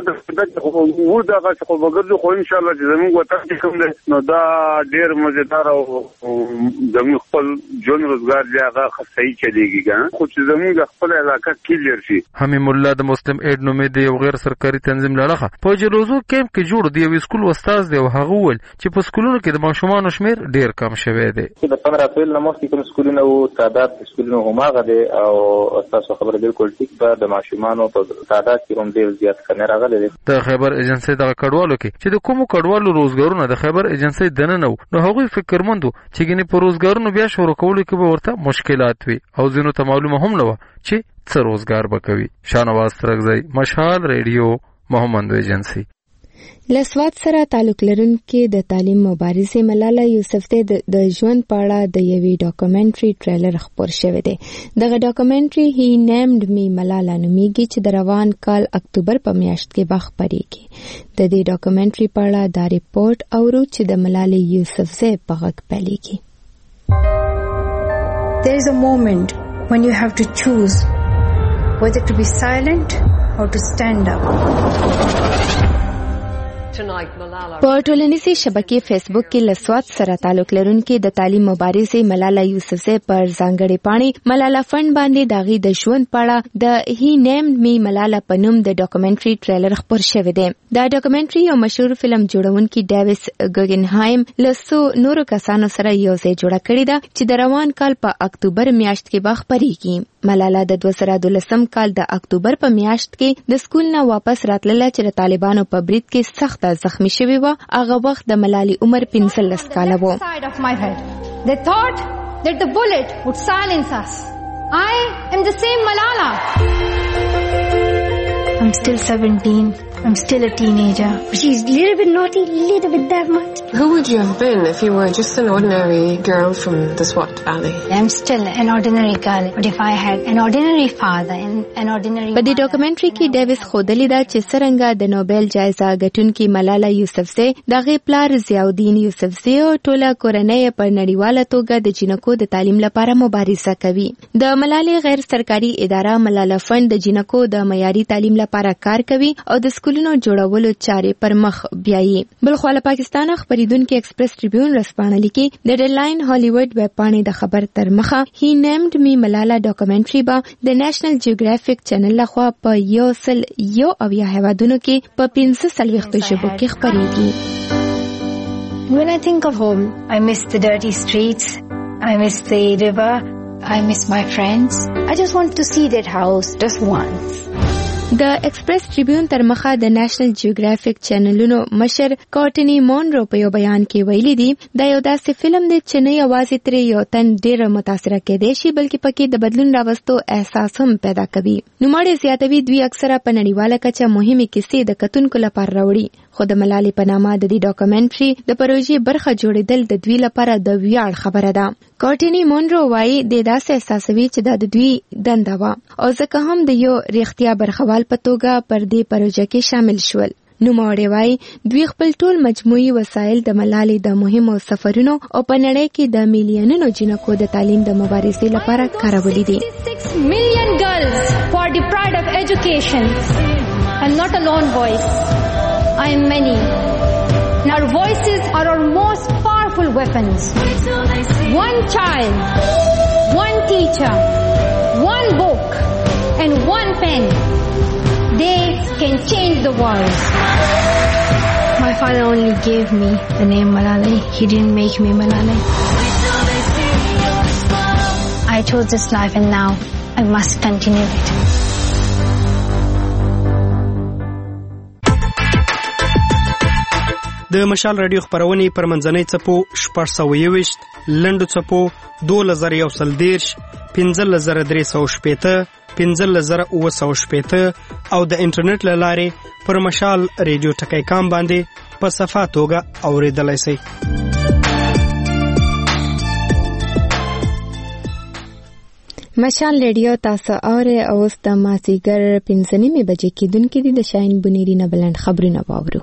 وو دا خو وګورځو خو ان شاء الله چې موږ وطن کې کوم نو دا ډېر مزیدار او زموږ خپل جون روزګار دی هغه صحیح چلیږي ګان خو چې زموږ خپل علاقه کلیئر شي. حمیم الله د مسلم اید نومې دی یو غیر سرکاري تنظیم لړخه په جلوزو کیمپ کې جوړ دی یو سکول استاد دی او هغه ول چې په سکولونو کې د ماشومان شمیر ډېر کم شوی دی. د 15 اپریل نه مخکې کوم سکولونه او تعداد سکولونو هماغه دی او تاسو خبره بالکل ټیک ده د ماشومان په تعداد کې هم ډېر زیات کمی راغلی دی. د خیبر ایجنسی د کډوالو کې چې د کومو کډوالو روزګارونه د خیبر ایجنسی دنه نو هغوی فکرمندو چې ګنې په روزګارونو بیا شروع کولو کې به ورته مشکلات وي او ځینو ته معلومه هم نه و چې څه روزګار به کوي. شاهنواز ترکزی، مشال ریډیو، محمد ایجنسی. لسوات سره تعلق لرونکي د تعلیم مبارزې ملاله یوسفزۍ د ژوند په اړه د یوې ډاکومنټري ټریلر خپور شوی دی. دغه ډاکومنټري هی نیمډ می ملاله نومیږي چې د روان کال اکتوبر په میاشت کې به خپریږي. د دې ډاکومنټري په اړه دا ریپورت اورو چې د ملاله یوسفزۍ په غږ پیلېږي. There is a moment when you have to choose whether to be silent or to stand up. په ټولنیزې شبکې فیسبوک کې لسوات سره تعلق لرونکي د تعلیم مبارزې ملاله یوسفزۍ پر ځانګړې پاڼې ملاله فند باندې داغي د ژوند په اړه د هی نیمډ می ملاله په نوم د ډاکومنټري ټریلر خپور شوی دی. دا ډاکومنټري یو مشهور فلم جوړونکي ډیویس ګوګنهایم له څو نورو کسانو سره یوځای جوړه کړې ده چې د روان کال په اکتوبر میاشت کې به خپریږي. ملاله د 2012 کال د اکتوبر په میاشت کې د سکول نه واپس راتلله چې د طالبانو په برید کې سخت زخمی شوی و. هغه وخت د ملالۍ عمر 15 کاله و. They thought that the bullet would silence us. I am the same Malala. I'm still 17. I'm still a teenager. She's a little bit naughty, a little bit that much. Who would you have been if you were just an ordinary girl from the Swat Valley? I'm still an ordinary girl, but if I had an ordinary father and an ordinary په دې ډاکومنټري کې ډیویس خودلی دا چې څنګه د نوبل جایزه ګټونکي ملاله یوسفزۍ دغه پلار ضیاءالدین یوسفزۍ او ټوله کورنۍ په نړیواله توګه د جنکو د تعلیم لپاره مبارزه کوي. د ملالۍ غیر سرکاري اداره ملاله فند د جنکو د معیاري تعلیم لپاره کار کوي او د سکولونو جوړولو چارې پر مخ بیایي. بلخوا له پاکستان خبریدونکو ایکسپریس ټریبیون رسپانه لیکي د ډیډلاین هالیوډ ویب پاڼې د خبر تر مخه هی نیمډ می ملاله ډاکومنټري به د نېشنل جیوګرافیک چینل لخوا په 101 هیوادونو کې په 15 ژبو کې خپریږي. When I think of home, I miss the dirty streets, I miss the river, I miss my friends. I just want to see that house just once. د ایکسپریس ټریبیون تر مخه د نېشنل جیوګرافیک چینلونو مشر کورټنی مونرو په یو بیان کې ویلي دي دا یو داسې فلم دی چې نه یوازې ترې یو تن ډېر متاثره کېدی شي بلکې پکې د بدلون راوستو احساس هم پیدا کوي. نوموړی زیاتوي دوی اکثره په نړیواله کچه مهمې کیسې د کتونکو لپاره راوړي خو د ملالۍ په نامه د دې ډاکومنټري د پروژې برخه جوړېدل د دوی لپاره د ویاړ خبره ده. کورټنی مونرو وایي د داسې احساسوي چې دا د دوی دنده وه او ځکه هم د یو ریښتیا برخوال په توګه پر دې پروژه کې شامل شول. نوموړی وایي دوی خپل ټول مجموعي وسایل د ملالۍ د مهمو سفرونو او په نړۍ کې د میلیونونو جنکو د تعلیم د مبارزې لپاره کارولي دي. 6 million girls for the pride of education. I'm not a lone voice. I am many. And our voices are our most powerful weapons. One child, one teacher, one book, and one pen. They can change the world. My father only gave me the name Malala. He didn't make me Malala. I chose this life and now I must continue it. د مشال رادیو خبرونه پر منځنۍ چپو 621 لنډو چپو 2113 15315 15915 او د انټرنیټ لاره پر مشال رادیو ټکی کام باندې په صفه توګه اوریدلای شئ. مشال رادیو تاسو اوره او د مازیګر 5:30 بجې کېدونکې دي. د شاهین بنيري نه بلند خبرونه واورو.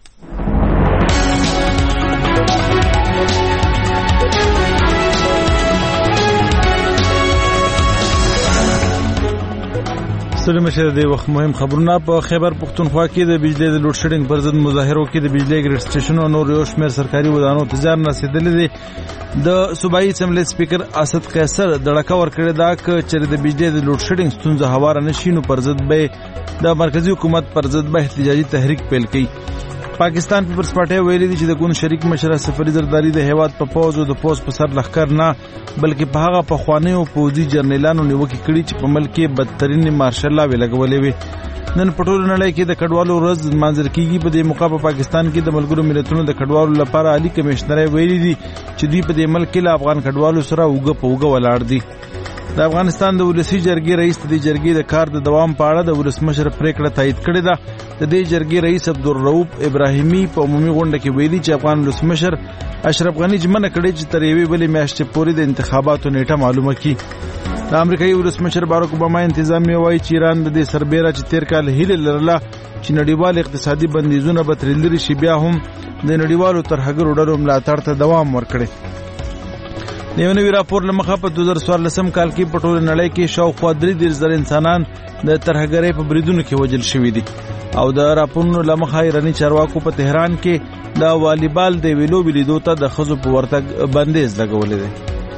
سلام شه د وخت مهم خبرونه په خیبر پختونخوا کې د بجلی د لوډ شیډینګ پر ضد مظاهرو کې د بجلی ګریډ سټیشن او نور یو شمېر سرکاري ودانو ته زیان رسیدلی دی. د صوبایي اسمبلی سپیکر اسد قیصر دړکه ورکړې ده چې د بجلی د لوډ شیډینګ ستونزه هواره نشي نو پر ضد به د مرکزی حکومت پر ضد به احتجاجي تحریک پیل کړي. پاکستان پیپلز پارټي ویلي دي چې د ګوند شریک مشره سفری زرداری د هیواد په پوز او د پوز په سر لخر نه بلکې په هغه په خواني او پوزي جرنیلانو نیوکه کړي چې په ملک کې بدترین مارشل لا ویلګولې وي. نن په ټول نړۍ کې د کډوالو ورځ منځر کیږي. په دې موقع په پاکستان کې د ملګرو ملتونو د کډوالو لپاره عالی کمشنر ویلي دي چې دوی په دې ملک کې له افغان کډوالو سره اوګه په اوګه ولاړ دي. د افغانستان د ولسی جرګې رئیس د جرګې د کار د دوام په اړه د ولسمشر پریکړه تایید کړې ده. د دې جرګې رئیس عبدالرؤف ابراهیمي په عمومي غونډه کې ویلي چې افغان ولسمشر اشرف غنی ژمنه کړې چې تر یوې بلې میاشتې پورې د انتخاباتو نیټه معلومه کړي. د امریکایي ولسمشر باراک اوباما انتظامیه وایي چې ایران د دې سربېره چې تیر کال هیله لرله چې نړیوال اقتصادي بندیزونه به ترې لرې شي بیا هم د نړیوالو ترهګرو ډلو ملاتړ ته دوام ورکړي. د یو نوي راپور له مخه په 2014 کال کې په ټوله نړۍ کې شاوخوا 3,000 انسانان د ترهګرۍ په بریدونو کې وژل شوي دي او د راپورونو له مخه ایراني چارواکو په تهران کې د والیبال د ویلو لیدو ته د ښځو په ورتګ بندیز لګولی دی.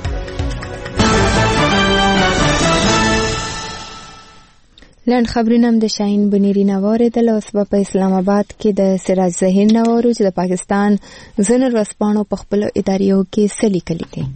لنډ خبرونه هم د شاهین بنيري نه واورېدل. اوس به په اسلام آباد کې د سراج ظهیر نه واورو چې د پاکستان ځینو ورځپاڼو په خپلو اداریو کې څه لیکلي دي.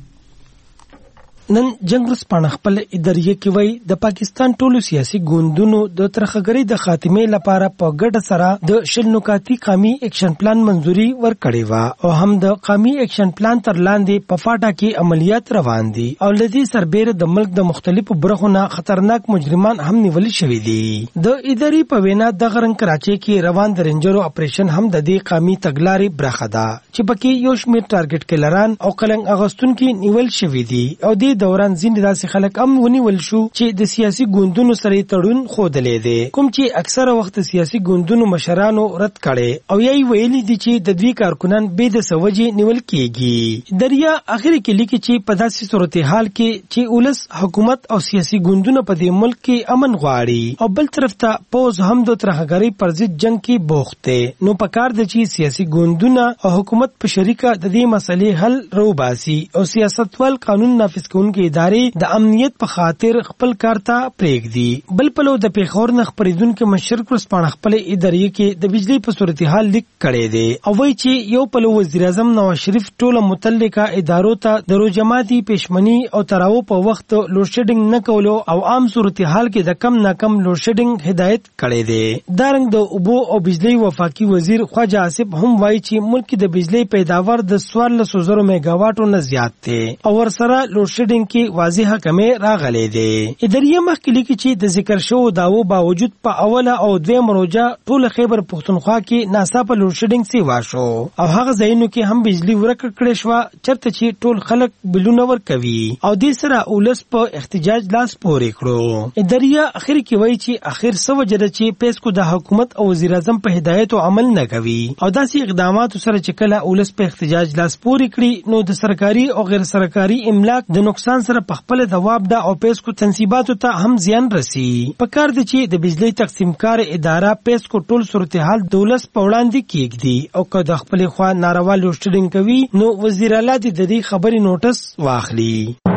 نن جنگ ورځپاڼه خپل اداریه کې وایي د پاکستان ټولو سیاسي ګوندونو د ترهګرۍ د خاتمې لپاره په ګډه سره د شل نکاتي قومي اکشن پلان منزوري ورکړې وه او هم د قومي اکشن پلان تر لاندې په فاټا کې عملیات روان دي او لدی سربېره د ملک د مختلفو برخو نه خطرناک مجرمان هم نیول شوي دي. د اداري په وینا د غرن کراچۍ کې روان د رینجرو اپریشن هم د دې قومي تګلارې برخه ده چې پکې یو شمېر ټارګټ کلران او قلنګ اغوستونکي نیول شوي دي او د دوران ځینې داسې خلک هم ونیول شو چې د سیاسي ګوندونو سره تړون ښودلی دی کوم چې اکثره وخت سیاسي ګوندونو مشرانو رد کړي او یې ویلي دي چې د دوی کارکنان بې د سوجې نیول کیږي. دریا اخر کې لیکي چې په داسې صورتحال کې چې ولس حکومت او سیاسي ګوندونه په دې ملک کې امن غواړي او بل طرف ته پوز هم د ترهګرۍ پر ضد جنگ کې بوخت دی نو پکار دی چې سیاسي ګوندونه او حکومت په شریکه د دې مسلې حل روباسي او سیاستوال قانون نافذ کوونکي ادارې د امنیت په خاطر خپل کار ته پرېږدي. بل پلو د پیښور نه خپرېدونکي مشرق ورځپاڼه خپل ادارې کې د بجلی په صورتحال لیک کړی دی او وایي چې یو پلو وزیر اعظم نواز شریف ټوله متعلقه ادارو ته د روجماتي پېشمني او تراو په وخت لوډ شیډینګ نه کولو او عام صورتحال کې د کم ناکم لوډ شیډینګ هدایت کړی دی. دارنګ د اوبو او بجلی وفاقي وزیر خواجه آصف هم وایي چې ملک د بجلی پیداوار د 1400 میگاواټو نه زیات دی او ورسره لوډ شیډینګ کې واضحه کمی راغلی دی. اداریه مخکې لیکي چې د ذکر شوو داوو باوجود په اوله او دویم روزه ټول خیبر پختونخوا کې ناڅاپه لوډ شیډینګ سیوا شو او هغه ځایونو کې هم بجلی ورکړه کړې شوه چرته چې ټول خلک بلونه ورکوي او دې سره ولس په احتجاج لاس پورې کړو. اداریه اخر کې وایي چې اخر څه وجه ده چې پیسکو د حکومت او وزیر اعظم په هدایتو عمل نه کوي او داسې اقداماتو سره چې کله ولس په احتجاج لاس پورې کړي نو د سرکاري او غیر سرکاري املاک د نقصان سره په خپل دواب ده او پیسکو تنصیباتو ته هم زیان رسی. پکار دی چې د بجلی تقسیم کار اداره پیسکو ټول صورتحال دولت په وړاندې کېږدي او که د خپل خوا ناروا لوډ شیډینګ کوي نو وزیر اعلی د دې خبرې نوټس واخلي.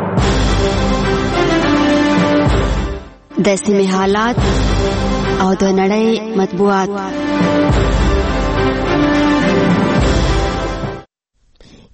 د سیمې حالات او د نړۍ مطبوعات.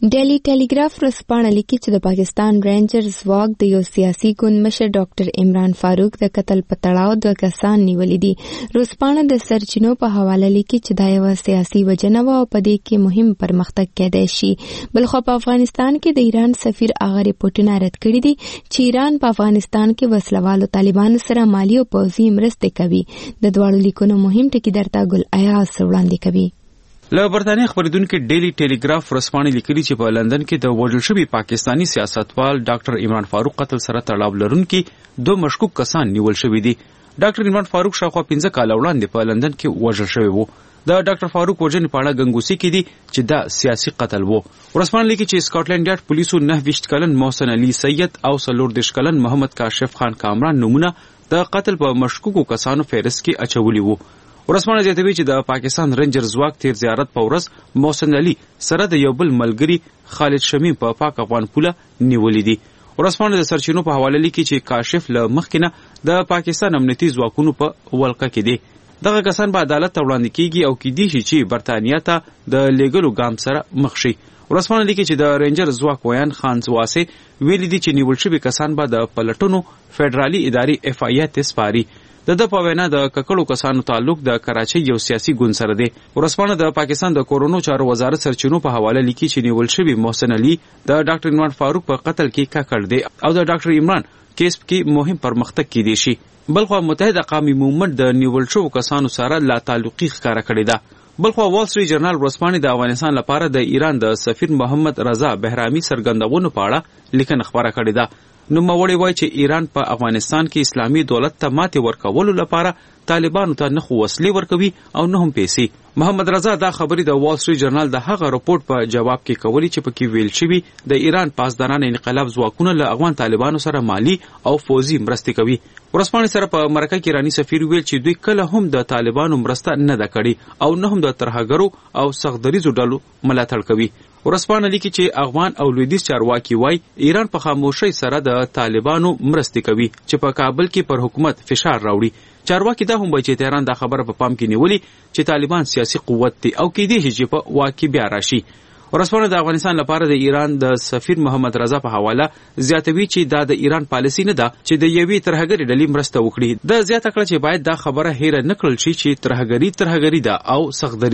ډیلی ټیلیګراف ورځپاڼه لیکي چې د پاکستان رینجر ځواک د یو سیاسي ګوند مشر ډاکټر عمران فاروق د قتل په تړاو 2 کسان نیولي دي. ورځپاڼه د سرچینو په حواله لیکي چې دا یو سیاسي وجنه و او په دې کې مهم پرمختګ کېدای شي. بلخو په افغانستان کې د ایران سفیر هغه ریپورتونه رد کړي دي چې ایران په افغانستان کې وسلوالو طالبانو سره مالی او پوځي مرستې کوي. د دواړو لیکونو مهم ټکي درته ګل ایاز وړاندې کوي. له برتانیې خبرېدونکو ډیلی ټیلیګراف ورځپاڼې لیکلي چې په لندن کې د وژل شوي پاکستانی سیاستوال ډاکټر عمران فاروق قتل سره تړاو لرونکي 2 مشکوک کسان نیول شوي دي. ډاکټر عمران فاروق شاوخوا 15 کاله وړاندې په لندن کې وژل شوی وو. د ډاکټر فاروق وژنې په اړه ګنګوسې کې دي چې دا سیاسي قتل وو. ورځپاڼه لیکي چې سکاټلند یارډ پولیسو 29 کلن محسن علي سید او 34 کلن محمد کاشف خان کامران نومونه د قتل په مشکوکو کسانو فهرست کې اچولي وو. ورځپاڼه زیاتوي چې د پاکستان رینجر ځواک تیر زیارت په ورځ محسن علي سره د یو بل ملګري خالد شمیم په پاک افغان پوله نیولې دي. ورځپاڼه د سرچینو په حواله لیکي چې کاشف له مخکې نه د پاکستان امنیتي ځواکونو په ولقه کې دي. دغه کسان به عدالت ته وړاندې کیږي او کېدای شي چې برتانیا ته د لیږلو ګام سره مخ شي. ورځپاڼه لیکي چې د رینجر ځواک ویان خان زواسه ویلي دي چې نیول شوي کسان به د پلټنو فدرالي ادارې FIA ته سپاري. د په وینا د ککړو کسانو تعلق د کراچۍ یو سیاسي ګوند سره دی. ورځپاڼه د پاکستان د کورونو چارو وزارت سرچینو په حواله لیکي چې نیول شوی محسن علي د ډاکټر عمران فاروق په قتل کې ککړ دی او د ډاکټر عمران کیس کې مهم پرمختګ کیدی شي. بلخو متحده قومي مومنت د نیول شوو کسانو سره لا تعلقي ښکاره کړې ده. بلخو وال سټریټ جرنال ورځپاڼه د افغانستان لپاره د ایران د سفیر محمد رضا بهرامي څرګندونو په اړه لیکنه خبره کړې ده. نوموړی وایي چې ایران په افغانستان کې اسلامي دولت ته ماتې ورکولو لپاره طالبانو ته نه خو وسلې ورکوي او نه هم پیسې. محمد رضا دا خبرې د وال سټریټ جرنال د هغه رپورټ په جواب کې کولی چې پکې ویل شوي د ایران پاسداران انقلاب ځواکونه له افغان طالبانو سره مالی او پوځي مرستې کوي. ورځپاڼې سره په مرکه کې ایراني سفیر ویل چې دوی کله هم د طالبانو مرسته نه ده کړې او نه هم د ترهګرو او سختدریزو ډلو ملاتړ کوي. ورځپاڼه لیکي چې افغان او لویدیځ چارواکي وایي ایران په خاموشۍ سره د طالبانو مرستې کوي چې په کابل کې پر حکومت فشار راوړي. چارواکي دا هم وایي چې تهران دا خبره په پام کې نیولي چې طالبان سیاسي قوت دی او کېدای شي چې په واک کې بیا راشي. ورځپاڼه د افغانستان لپاره د ایران د سفیر محمد رضا په حواله زیاتوي چې دا د ایران پالیسي نه ده چې د یوې ترهګرې ډلې مرسته وکړي. د زیاته کړه چې باید دا خبره هیره نه کړل شي چې ترهګري ده او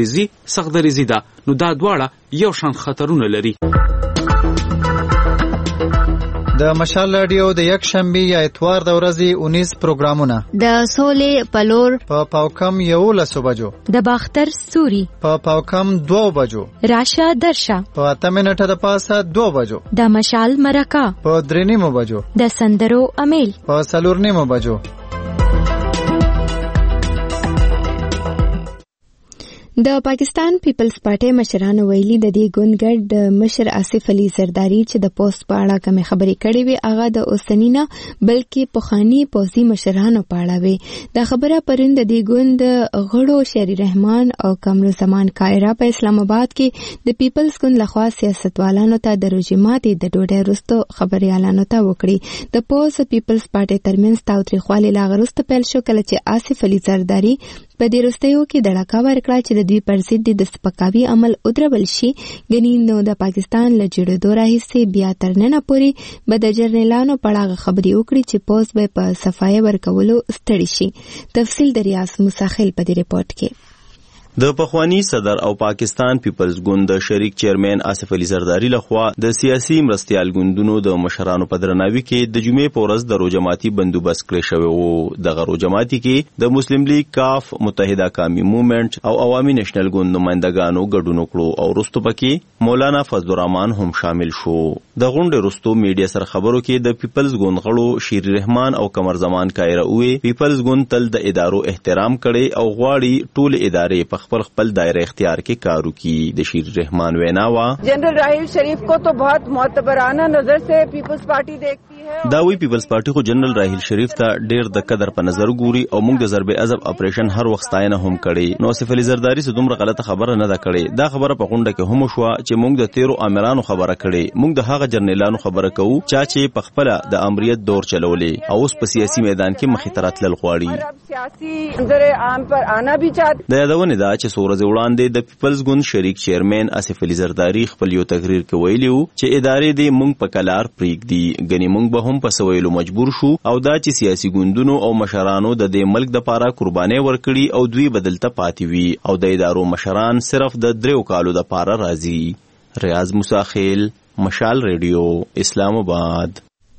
سختدریزي ده، نو دا دواړه یو شان خطرونه لري. د مشال رادیو د یک شنبه یا اتوار د ورځې 19 پروګرامونه د سولې پلور په پاوکم 11 بجو، د باختر سوري په پاوکم 2 بجو، راشه درشه په 8 منټه د پاسه 2 بجو، د مشال مرکه په 3 بجو، د سندرو امیل په 4 بجو. د پاکستان پیپلز پارټي مشرانو ویلي د دې ګوند د مشر آصف علي زرداری چې د پوسټ په اړه کوم خبرې کړې وي هغه د اوسنی نه بلکې پخوانی پوځي مشرانو په اړه وي. دا خبره پرون د دې ګوند غړو شری رحمان او کمرالزمان کایرا په اسلام آباد کې د پیپلز ګوند لخوا سیاستوالانو ته د روجماتي د ډوډۍ وروسته خبريالانو ته وکړي. د پوز پیپلز پارټي ترمنځ تاوتریخوالي لا وروسته پیل شو کله چې آصف علي زرداری په دې وروستیو کې دړکا ورکړه چې د دوی پر ضد د سپکاوي عمل ودرول شي. ګنې نو د پاکستان له جوړېدو راهیسې بیا تر ننه پورې به د جرنیلانو په اړه خبرې وکړي چې پوز به په صفایي ورکولو ستړي شي. تفصیل د ریاض مساخل په دې رپورټ کې. د پخوانی صدر او پاکستان پیپلز ګوند د شریک چیرمن آصف علي زرداری لخوا د سیاسي مرستيال ګوندونو د مشرانو په درناوي کې د جمعې په ورځ د روجماتي بندوبست کړی شوی وو. د روجماتي کې د مسلم لیگ، کاف، متحده قومي موومنت او عوامي نېشنل ګوند نمائندګانو ګډون وکړو او وروسته پکې مولانا فضل الرحمن هم شامل شو. د غونډې وروسته میډیا سره خبرو کې د پیپلز ګوند غړو شری رحمان او کمرزمان کایرا وې پیپلز ګوند تل د ادارو احترام کړي او غواړي ټول ادارې په خپل دائره اختیار کے کارو کی. د شیر رحمان وینا وا جنرل راحیل شریف کو تو بہت معتبرانہ نظر سے پیپلز پارٹی دیکھتی ہے. دا وی پیپلز پارټي خو جنرال راحیل شریف ته ډیر د قدر په نظر ګوري او موږ د ضرب عذاب اپریشن هر وخت ستاینه هم کړي. نو آصف علي زرداری څه دومره غلطه خبره نه ده کړې. دا خبره په غونډه کې هم شوه چې موږ د 13 امیرانو خبره کړې. موږ د هغه جرنیلانو خبره کوو چې په خپل د امریت دور چلولې او اوس په سیاسي میدان کې مخې ته راتلل غواړي. د یادونه ده چې څو ورځې وړاندې د پیپلز ګوند شریک چیرمن آصف علي زرداری خپل یو تقریر کې ویلي وو چې ادارې دې موږ په کلار پرېږدي، ګنې موږ به هم په سویلو مجبور شو او دا چې سیاسي ګوندونو او مشرانو د دې ملک د پاره قرباني ورکړي او دوی بدلته پاتې وي او د ادارو مشران صرف د 3 کالو د پاره راځي. ریاض موسیخیل، مشال ریډیو، اسلام آباد.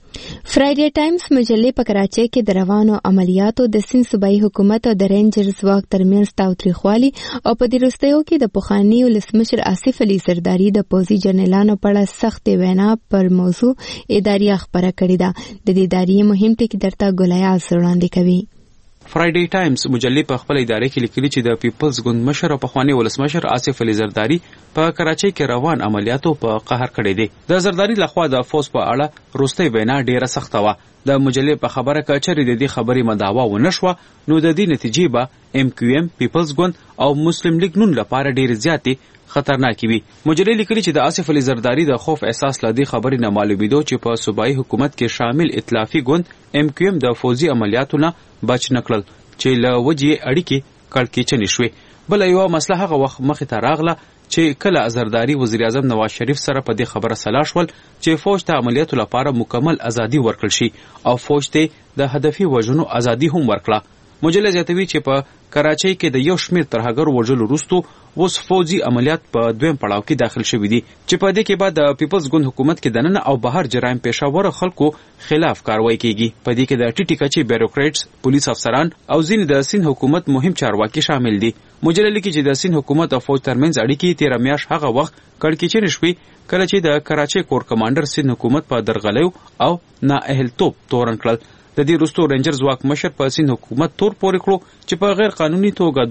فرایډے ټایمز مجلې په کراچۍ کې د روانو عملیاتو د سند صوبایي حکومت او د رینجرز واک ترمنځ تاوتریخوالي او په دې وروستیو کې د پخواني ولسمشر آصف علي زرداری د پوځي جنرالانو په اړه سختې وینا پر موضوع ادارې خبره کړې ده. د دې ادارې مهم ټکي درته ګلایاز وړاندې کوي. فرایډے ټایمز مجلې په خپل ادارې کې لیکلي چې د پیپلز ګوند مشر او پخوانی ولسمشر آصف علي زرداری په کراچۍ کې روان عملیاتو په قهر کړی دی. د زرداری لخوا د فوز په اړه وروستۍ وینا ډیره سخته وه. د مجلې په خبره کچري د دې خبرې مداوا ونه شوه نو د دې نتیجې به MQM پیپلز ګوند او مسلم لیگ نون لپاره ډیر زیاتې خطرناکې وي. مجلې لیکلي چې د آصف علي زرداری د خوف احساس لدی خبرې نه معلومیدو چې په صوبایي حکومت کې شامل ائتلافي ګوند MQM د فوزي عملیاتو نه بچ نکړل چې له وجې اړیکې کړکېچنې شوې. بل یو مسله هغه وخت مخې ته راغله چې کله زرداری وزیر اعظم نواز شریف سره په دې خبره سلا شول چې فوج ته عملیاتو لپاره مکمل ازادي ورکړل شي او فوج ته د هدفي وژنو ازادي هم ورکړه. مجله زیاتوي چې په کراچۍ کې د یو شمېر ترهګرو وژلو وروسته اوس فوجي عملیات په دویم پړاو کې داخل شوي دي چې په دې کې به د پیپلز ګوند حکومت کې دننه او بهر جرایم پیښور خلکو خلاف کاروایی کیږي. په دې کې د ټیټی کچې بیروکریټس، پولیس افسران او ځینې د سند حکومت مهم چارواکي شامل دي. مجله لیکي چې د سند حکومت او فوج ترمنځ اړیکې 13 میاشت هغه وخت کړکېچنې شوې کله چې د کراچۍ کور کمانډر سند حکومت په درغلیو او نااهلتوب تورن کړل. د دې وروسته رینجرز واک مشر په سند حکومت تور پورې کړو چې په غیر قانوني توګه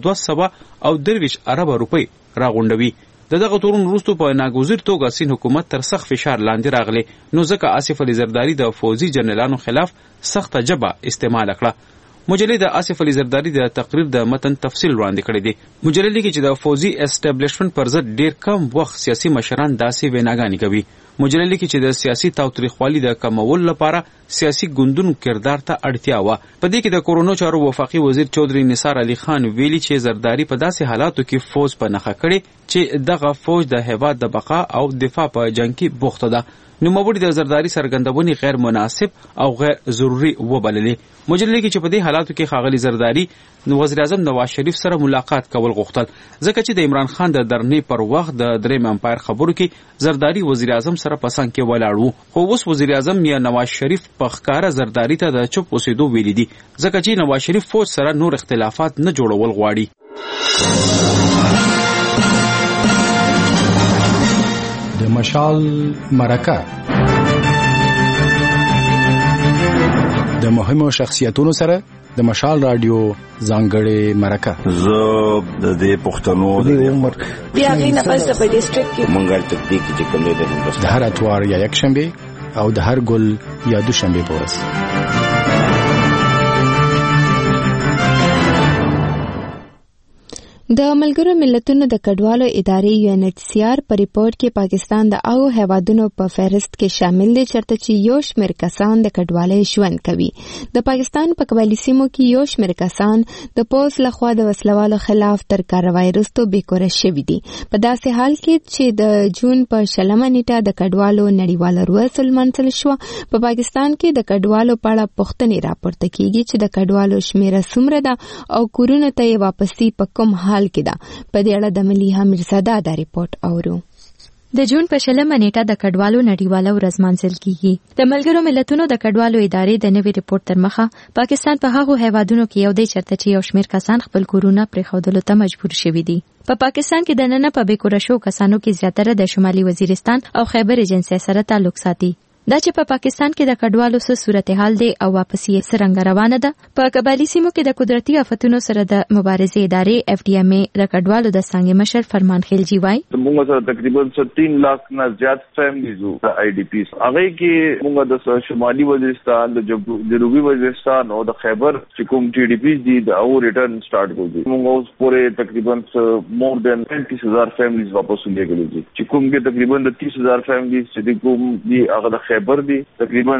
223 ارب روپۍ راغونډوي. دغه تورن وروسته په ناګزیر توګه سند حکومت تر سخت فشار لاندې راغلی نو ځکه آصف علي زرداری د فوجي جنرالانو خلاف سخت جبهه استعمال کړه. مجلې د آصف علي زرداری د تقریر د متن تفصیل وړاندې کړی دی. مجلې لیکي چې د فوجي اسټابلیشمنت پر ضد ډیر کم وخت سیاسي مشران داسې ویناګانې کوي. مجلې لیکي چې د سیاسي تاوتریخوالي د کمولو لپاره سیاسي ګوندونو کردار ته اړتیا وه. په دې کې د کورونو چارو وفاقي وزیر چودري نثار علي خان ویلي چې زرداری په داسې حالاتو کې فوج په نښه کړي چې دغه فوج د هیواد د بقا او دفاع په جنگ کې بوخته ده. نوموړي د زرداری سرګندونې غیر مناسب او غیر ضروري وبللې. مجلې لیکي چې په دې حالاتو کې ښاغلي زرداری وزیر اعظم نواز شریف سره ملاقات کول غوښتل ځکه چې د عمران خان د درنې پر وخت د دریم امپایر خبرو کې زرداری وزیر اعظم سره په څنګ کې ولاړ وو. خو اوس وزیر اعظم یا نواز شریف په ښکاره زرداری ته د چوپ اوسېدو ویلي دي ځکه چې نواز شریف فوج سره نور اختلافات نه جوړول غواړي. د مشال مرکه د مهمو شخصیتونو سره د مشال رادیو ځانګړې مرکه. زه د دې پښتنو د عمر بیا غینه پس په ډیسټریکټ کې منګل تطبیق چې کوم دی د هر اتوار یا یک شنبه او د هر ګل یا دوشنبه پورس. د ملګرو ملتونو د کډوالو ادارې UNHCR په ریپورت کې پاکستان د هغو هیوادونو په فهرست کې شامل دی چېرته چې یو شمېر کسان د کډوالۍ ژوند کوي. د پاکستان په قبایلي سیمو کې یو شمېر کسان د پولیس لخوا د وسلوالو خلاف تر کاروایی وروسته بېکوره شوي دي. په داسې حال کې چې د جون په 20 نیټه د کډوالو نړیواله ورځ لمانځل شوه، په پاکستان کې د کډوالو په اړه پوښتنې راپورته کیږي چې د کډوالو شمېره څومره ده او کورونو ته یې واپسي په کوم حال کې ده. په دې اړه د ملیحه میرزاده دا ریپورت اورو. د جون په 20 نیټه د کډوالو نړیواله ورځ لمانځل کیږي. د ملګرو ملتونو د کډوالو ادارې د نوي ریپورت تر مخه پاکستان په هغو هیوادونو کې یو دی چېرته چې یو شمېر کسان خپل کورونه پرېښودلو ته مجبور شوي دي. په پاکستان کې د نننه په بېکوره شوو کسانو کې زیاتره د شمالي وزیرستان او خیبر ایجنسۍ سره تعلق ساتي. دا چې په پاکستان کې د کډوالو سره صورتحال دی او واپسی څنګه روانه ده. په قبایلی سیمو کې د قدرتي آفتونو سره د مبارزې ادارې FDMA د کډوالو د څنګه مشر فرمان خلجی وایي موږ سره تقریبا 3 لک نه زیات فیملیز د IDPs هغه کې موږ د شمالي وزیرستان د جنوبي وزیرستان او د خیبر چې کوم TDPs دي د او ریټرن سٹارټ کوي. موږ اوس پورې تقریبا مور دین 30000 فیملیز واپس لګولې دي چې کوم کې تقریبا د 30000 فیملیز چې کوم دي هغه د خیبر دي تقریبا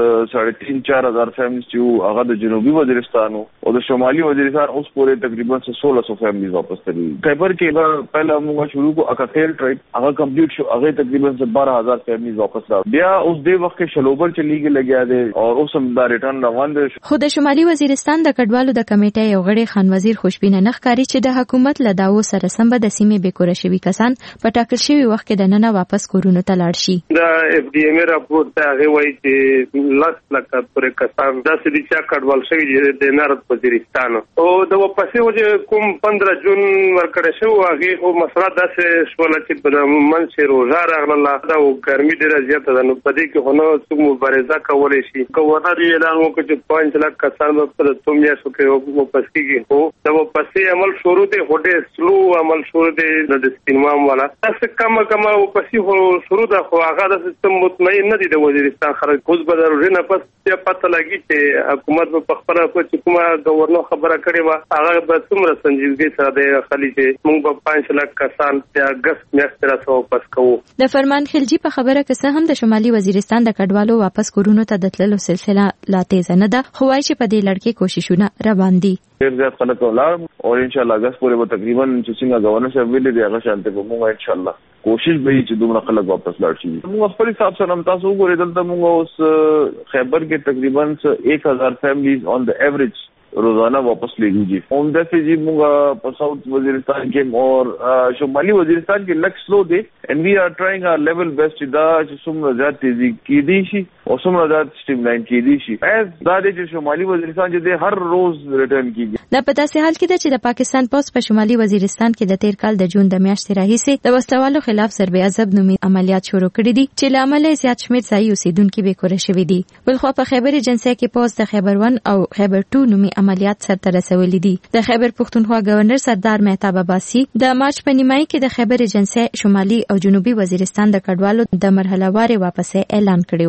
3.5-4,000 فیملیز چې هغه د جنوبي وزیرستان او د شمالي وزیرستان اوس پورې تقریبا 1600 فیملیز واپس تللی. خیبر کې پہلا موږ شروع کو اکاخیل ټرایب هغه کمپلیټ شو هغه تقریبا 12000 فیملیز واپس راو. بیا اوس د وخت کې شلوبر چلیږي لګیا دي او اوس هم دا ریټرن روان دي. خو د شمالي وزیرستان د کډوالو د کمیټې یو غړي خان وزیر خوشبینه نخکاری چې د حکومت له داو سره سم به د سیمې بیکوره شوي کسان په ټاکل شوي وخت کې د ننه واپس کورونو ته لاړ شي. دا FDMA راپور ته هغه وایي چې لاس لکه پر کسان د سړي چې کډوال شوی د نارت وزیرستان او د واپسې وجه کوم 15 جون ورکړی شو هغه خو مسله داسې شول چې په منځ روزه راغله دا ګرمي ډیره زیاته ده نو په دې کې هنو څوک مبارزه کولای شي کوونه دی اعلان وکړ چې 5 لک کسان په تومیا شو کې واپس کیږي خو دا واپسې عمل شروع دی هټه سلو عمل شروع دی د سپینوام والا تاسو کم واپسې شروع ده خو هغه د سیستم مطمئن نه دي د وزیرستان خلک کوز به ضروري نه پس پته لګي چې حکومت په خبره چې کومه گورنر خبره کړې و هغه به څومره سنجیدګي سره د خالي چې موږ په 5 لک کسان په اگست میاشت راځو واپس کوو. د فرمان خلجی په خبره کې څه هم د شمالي وزیرستان د کډوالو واپس کورونو ته د تللو سلسله لا تیز نه ده خو وايي چې په دې لړ کې کوششونه روان دي. ډیر زیات خلک ولاړ او ان شاء الله اگست پورې به تقریبا چې څنګه گورنر صاحب ویلي دی هغه شانته به موږ ان شاء الله کوشش به چې دومره خلک واپس لاړ شي. موږ خپل حساب سره هم تاسو وګورئ دلته موږ اوس خیبر کې تقریبا 1000 فیملیز آن د ایوریج روزانہ واپس لېږي. هم د فیجی موږ په ساوث وزیرستان کې او شمالي وزیرستان کې لک سلو دی and we are trying our level best دا چې څومره زیات تیزی کېدی شي او څومره زیات سټریملاین کېدی شي از دا د شمالي وزیرستان چې هر روز ریټرن کیږي. دا په داسې حال کې ده چې د پاکستان پولیس په شمالي وزیرستان کې د تیر کال د جون د میاشتې راهیسې د وسلوالو خلاف ضرب عذاب نومي عملیات شروع کړي دي چې لامل زیات شمېر ځایي اوسیدونکو بیکوره شوي دي. بلخو په خیبر جنسیا کې پولیس د خیبر 1 او خیبر 2 نومي عملیات سرته رسولي دي. د خیبر پښتونخوا گورنر سردار مهتاب عباسي د مارچ په نیمایي کې د خیبر جنسیا شمالي او جنوبي وزیرستان د کډوالو د مرحله واري واپسې اعلان کړو.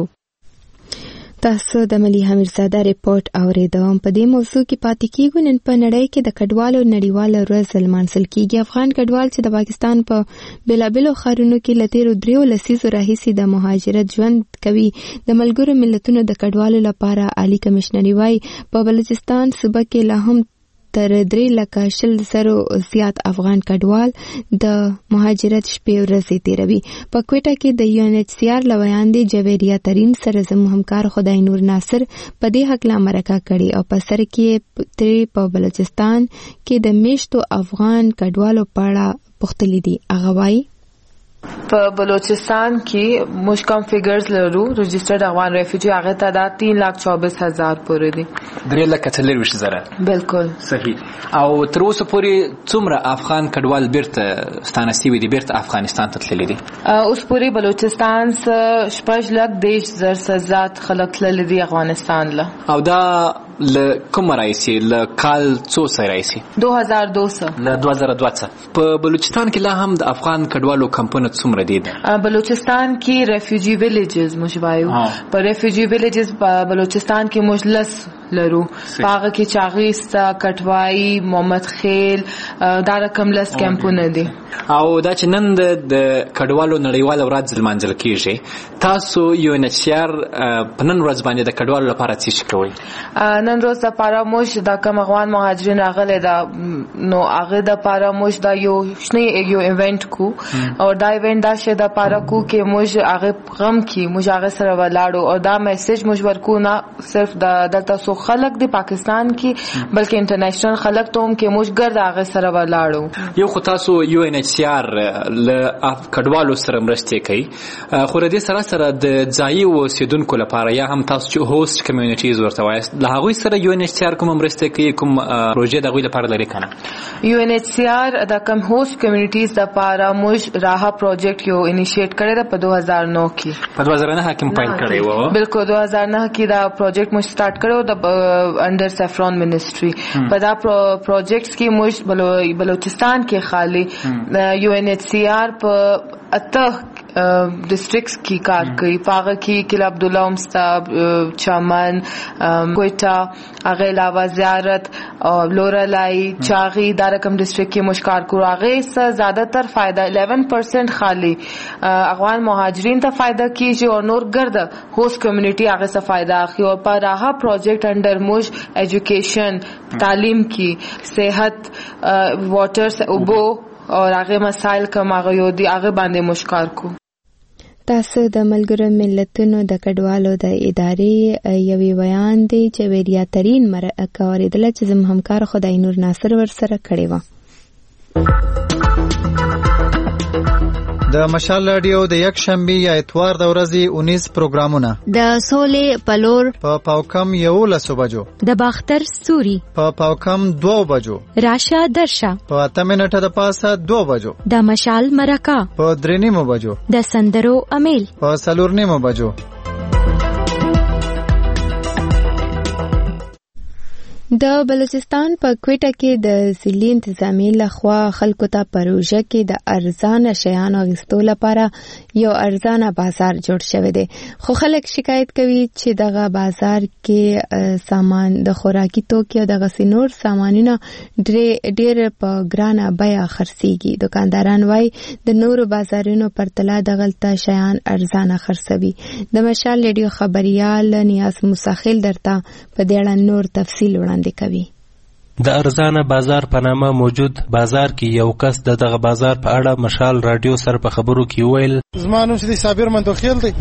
تاسو د ملي حمیرزاده ریپورت اوریدم. په دې موضوع کې پاتې کیږو. نن په نړۍ کې د کډوالو نړیواله ورځ لمانځل کیږي. افغان کډوال چې د پاکستان په بېلابېلو ښارونو کې له تېرو 3 لسیزو راهیسې د مهاجرت ژوند کوي د ملګرو ملتونو د کډوالو لپاره عالی کمشنري وایي په بلوچستان صوبه کې لا هم تر 3,20,000 زیات افغان کډوال د مهاجرت شپې ورځې تیروي. په کوټه کې د UNHCR لویاندې جویریا ترین سره زموږ همکار خدای نور ناصر په دې حق مرکه کړي او په سر کې په بلوچستان کې د میشتو افغان کډوالو په اړه پوښتلي دي. هغه وایي په بلوچستان کې موږ کم فیګرز لرو. رجسټرډ افغان ریفیوجی هغه تعداد 3,24,000 پورې دي. 3,40,000 بالکل صحیح. او تر اوسه پورې څومره افغان کډوال بیرته ستانه سوي دي بیرته افغانستان ته تللي دي؟ اوس پورې بلوچستان څخه 6,10,000 زیات خلک تللي دي افغانستان له. او دا له کوم راځي له کال څو سره راځي؟ 2002 له 2002 په بلوچستان کې لا هم د افغان کډوالو کمپونه څومره دي؟ بلوچستان کې ریفیوجی ویلیجز موږ وایو. په ریفیوجی ویلیجز په بلوچستان کې موږ لس لرو. هغه کې چاغیستا، کټوای، محمد خیل دا رقم لس کمپونه دي. او دا چې نن د کډوالو نړیواله ورځ لمانځل کیږي تاسو UNHCR په نن ورځ باندې د کډوالو لپاره څه کوئ؟ نن ورځ لپاره موږ د کوم افغان مهاجرین راغلي دا نو هغه د لپاره موږ دا یو ایونت کو او دا ایونت دا شه د لپاره کو کې موږ هغه غم کې موږ هغه سره ولاړو او دا میسج موږ ورکو نه صرف د دلته سو خلک د پاکستان کې بلکې انټرنیشنل خلک ته هم کې موږ ګرد هغه سره ولاړو. یو خو تاسو UNHCR له کډوالو سره مرسته کوي، خو د دې سره د ځایي اوسیدونکو لپاره یا هم تاسو چې هوست کمیونټیز ورته وایي له هغوی سره UNHCR کوم مرسته کوي، کوم پروژې د هغوی لپاره لري کنه؟ UNHCR د کوم هوست کمیونټیز لپاره موږ راها پروجیکټ یو انیشیټ کړی دا په 2009 کې. په 2009 کې پاین کړی و. بالکل 2009 کې دا پروجیکټ موږ سٹارټ کړو د انډر سیفرون منسټري. په دا پروجیکټس کې موږ بلوچستان کې خالي UNHCR په اته ډسټرکټس کې کار کوي. پاغه کې کلا عبدالله امستاب، چمن، کوئټه، هغه علاوه زیارت او لورلای، چاغي دا رقم ډسټرکټ کې موږ کار کوو. هغه څه زیاده تر فائدہ 11% خالی افغان مهاجرین ته فائدہ کیږي او نور ګرد هوست کمیونټي هغه څه فائدہ اخلي. او په راها پروجیکټ انډر موږ ایجوکیشن تعلیم کې صحت واټر اوبو او هغه مسائل کوم هغه یو دي هغه باندې موږ کار کوو. تاسو د ملګرو ملتونو د کډوالو د ادارې یوې بیان دی چې ویریا ترين مرکه اوریدله چې زموږ همکار خدای نور ناصر ورسره کړی و. د مشال رادیو د یک شنبه یا اتوار د ورځې 19 پروګرامونه د سولې پلور په پاوکم 11 بجو، د باختر ستوري په پاوکم 2 بجو، راشه درشه په 8 منټه د پاسه 2 بجو، د مشال مرکه په 3 بجو، د سندرو امیل په 4 بجو. د بلوچستان په کوټه کې د ضلعي انتظامیې لخوا خلکو ته پروژه کې د ارزانه شیانو اخیستو لپاره یو ارزانه بازار جوړ شوی دی، خو خلک شکایت کوي چې دغه بازار کې سامان د خوراکي توکي او دغه نور سامانونه ډېر په ګرانه بیه خرڅیږي. دکانداران وایي د نورو بازارونو پرتله دغلته شیان ارزانه خرڅوي. د مشال رادیو خبريال نیاز مساخیل درته په دې اړه نور تفصیل وړاندې کوي. د ارزانه بازار په نامه موجود بازار کې یو کس دغه بازار په اړه مشال رادیو سره په خبرو کې ویل: زما نوم شدي صابر مندوخیل دی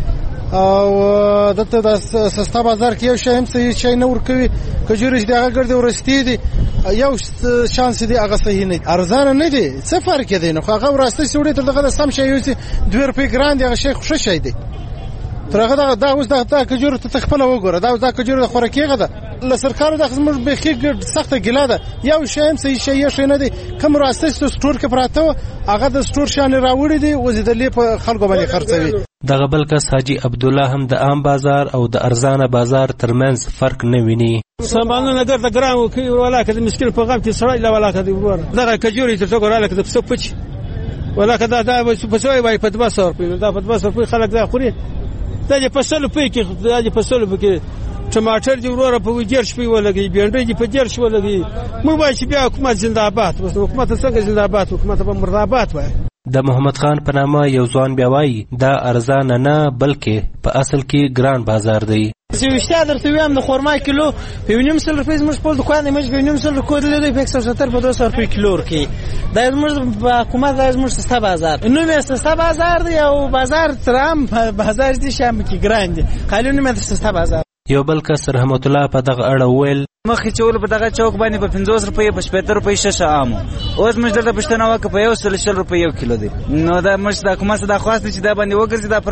او دته د سستا بازار کې یو شی هم څه شی نه ورکوي، کجوري چې هغه ګرځي ورستي دي یو شانس دی هغه صحیح نه ارزانه نه دی. څه فرق دی نو هغه ورستي سوړي تر دغه سم شی یو 2 روپۍ ګران دی، هغه شی خوشی شي دی. ترغه دا اوس دا کجور ته خپل وګوره، دا کجور د خوراکیغه ده له سرکار د خدمت به خې سخته ګلا ده. یو شی هم صحیح شی نه دی، کوم راسته سټور کې پراته هغه د سټور شان راوړي دي وزیدلې په خلکو باندې خرڅوي. دغه بل کس حاجی عبدالله هم د عام بازار او د ارزانه بازار ترمنځ فرق نه ویني. سامانونه د ګرام کې ولا کده مشکل په غم کې سړی لا ولا کده ورور دغه کجوري ته وګوراله کده په پچ ولا کده دا په سوي وای په 200 روپۍ دا په 200 روپۍ خلک دا خوري. دا په 100 روپۍ کې دا په 100 روپۍ کې ټماټر دی وروره په 10 روپۍ ولګي، بینډۍ دی په 10 روپۍ ولګي. موږ وایو چې بیا حکومت زنده‌باد، بس حکومت څنګه زنده‌باد، حکومت به مرداباد وای. د محمد خان په نامه یو ځوان بیا وایي دا ارزانه نه بلکې په اصل کې ګران بازار دی. چې وشته درته ویم د خرما کیلو په 1.5 روپۍ زموږ په دکان کې موږ په 1.5 روپۍ لري، په 170 په 200 روپۍ کیلو کې. دا زموږ په حکومت دا زموږ سستا بازار نو مې سستا بازار دی او بازار ترام بازار دي شام کې ګران دي، خالونه مې سستا بازار. یو بل کس رحمت الله په دغه اړه ویل: مخکې چې ول په دغه چوک باندې په 50 روپۍ په 70 روپۍ ششه عامو، اوس موږ دلته پښتنه وکړه په 140 روپۍ یو کیلو دی. نو دا موږ د حکومت دا خواسته چې دا باندې وګرځي دا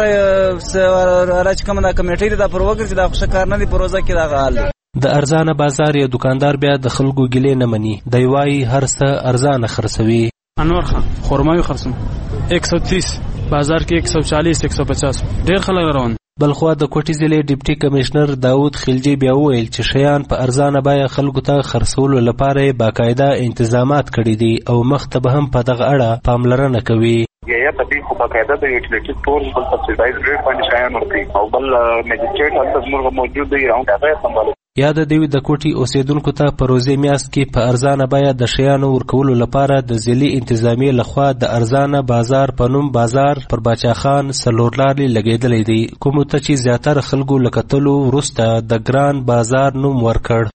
پر راج کوم دا کمیټې دا پر وګرځي دا خوشا کار نه دی پروژه کې دا حال. د ارزانه بازار یو دکاندار بیا د خلکو ګلې نه مني، دی وایي هر څه ارزانه خرڅوي. انور خان خرماوي خرڅم 130 بازار کې 140 150 ډېر خلک روان. بلخوا د کوټي ضلع ډیپټي کمشنر داود خلجی بیا وویل چې شیان په ارزانه بیه خلکو ته خرڅولو لپاره باقاعده انتظامات کړي دي او مخته به هم په دغه اړه پاملرنه کوي. یا په دې خو باقاعده د یوټیلیټي ټول بل سبسایډ ریټ باندې شیان ورکوي او بل میجسټریټ هم زموږ موجود دی راوند هغه سمبال. یا د دوی د کوټي اوسیدونکو ته په روزي میاشت کې په ارزانه بیه د شیانو ورکولو لپاره د ضلعي انتظامیې لخوا د ارزانه بازار په نوم بازار پر باچا خان سلورلاري لګیدلی دی، کوم ته چې زیاتره خلکو لکتلو وروسته د ګران بازار نوم ورکړ.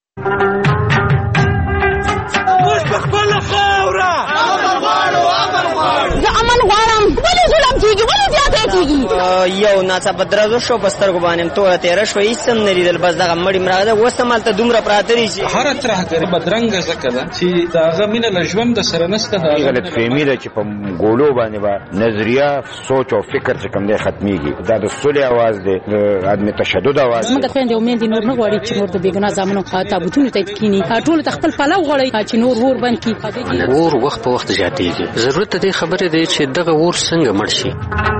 زه امن غواړم، ولې ظلم کیږي، ولې زیاتی کیږي؟ یو ناڅاپه درزو شو په سترګو باندې توره تېره شوه هېڅ هم نه لیدل بس دغه مړي مړه ده اوس هم هلته دومره پراته دي چې هره ترهګري بدرنګه ځکه ده چې د هغه مینه له ژونده سره نشته غلطفهمي ده چې په ګولو باندې به نظریه سوچ او فکر چې کوم دی ختمیږي دا د سولې اواز دی د عدم تشدد اواز دی. موږ خویندې او میندې نور نه غواړي چې نور د بېګناه زامنو تابوتونو ته کښېني ټولو ته خپل پلو غواړي چې نور اور بند کړي. اور وخت په وخت زیاتېږي ضرورت د دې خبرې دی چې دغه اور څنګه مړ شي.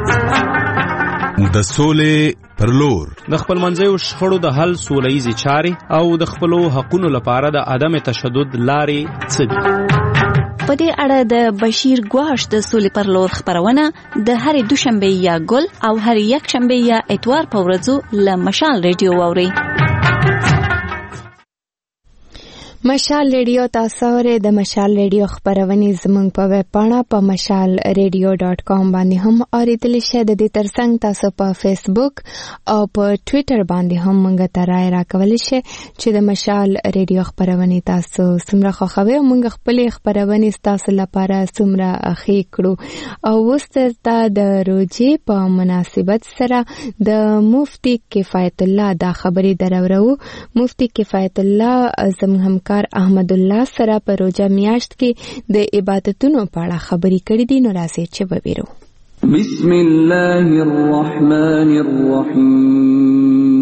د سولې پر لور د خپلمنځیو شخړو د حل سوله ییزې چارې او د خپلو حقونو لپاره د عدم تشدد لارې څه دي؟ په دې اړه د بشیر ګواش د سولې پر لور خبرونه د هرې دوشنبه یا ګل او هرې یکشنبه یا اتوار په ورځو له مشال ریډیو واورئ. مشال ریډیو تاسو اورئ. د مشال ریډیو خبرونه زموږ په ویب پاڼه په mashalradio.com باندې هم اوریدلی شئ. د دې ترڅنګ تاسو په فیسبوک او په ټوئیټر باندې هم موږ ته رائے راکولی شئ چې د مشال ریډیو خبرونه تاسو څومره خوښوئ او موږ خپل خبرونه تاسو لپاره څومره ښې کړو. او اوس ته د روزي په مناسبت سره د مفتی کفایت الله دا خبرې درورو. مفتی کفایت الله زموږ همکار احمد الله سره په روزه میاشت کې د عبادتونو په اړه خبرې کړې دي. نو راځي چې وبیرو. بسم الله الرحمن الرحیم.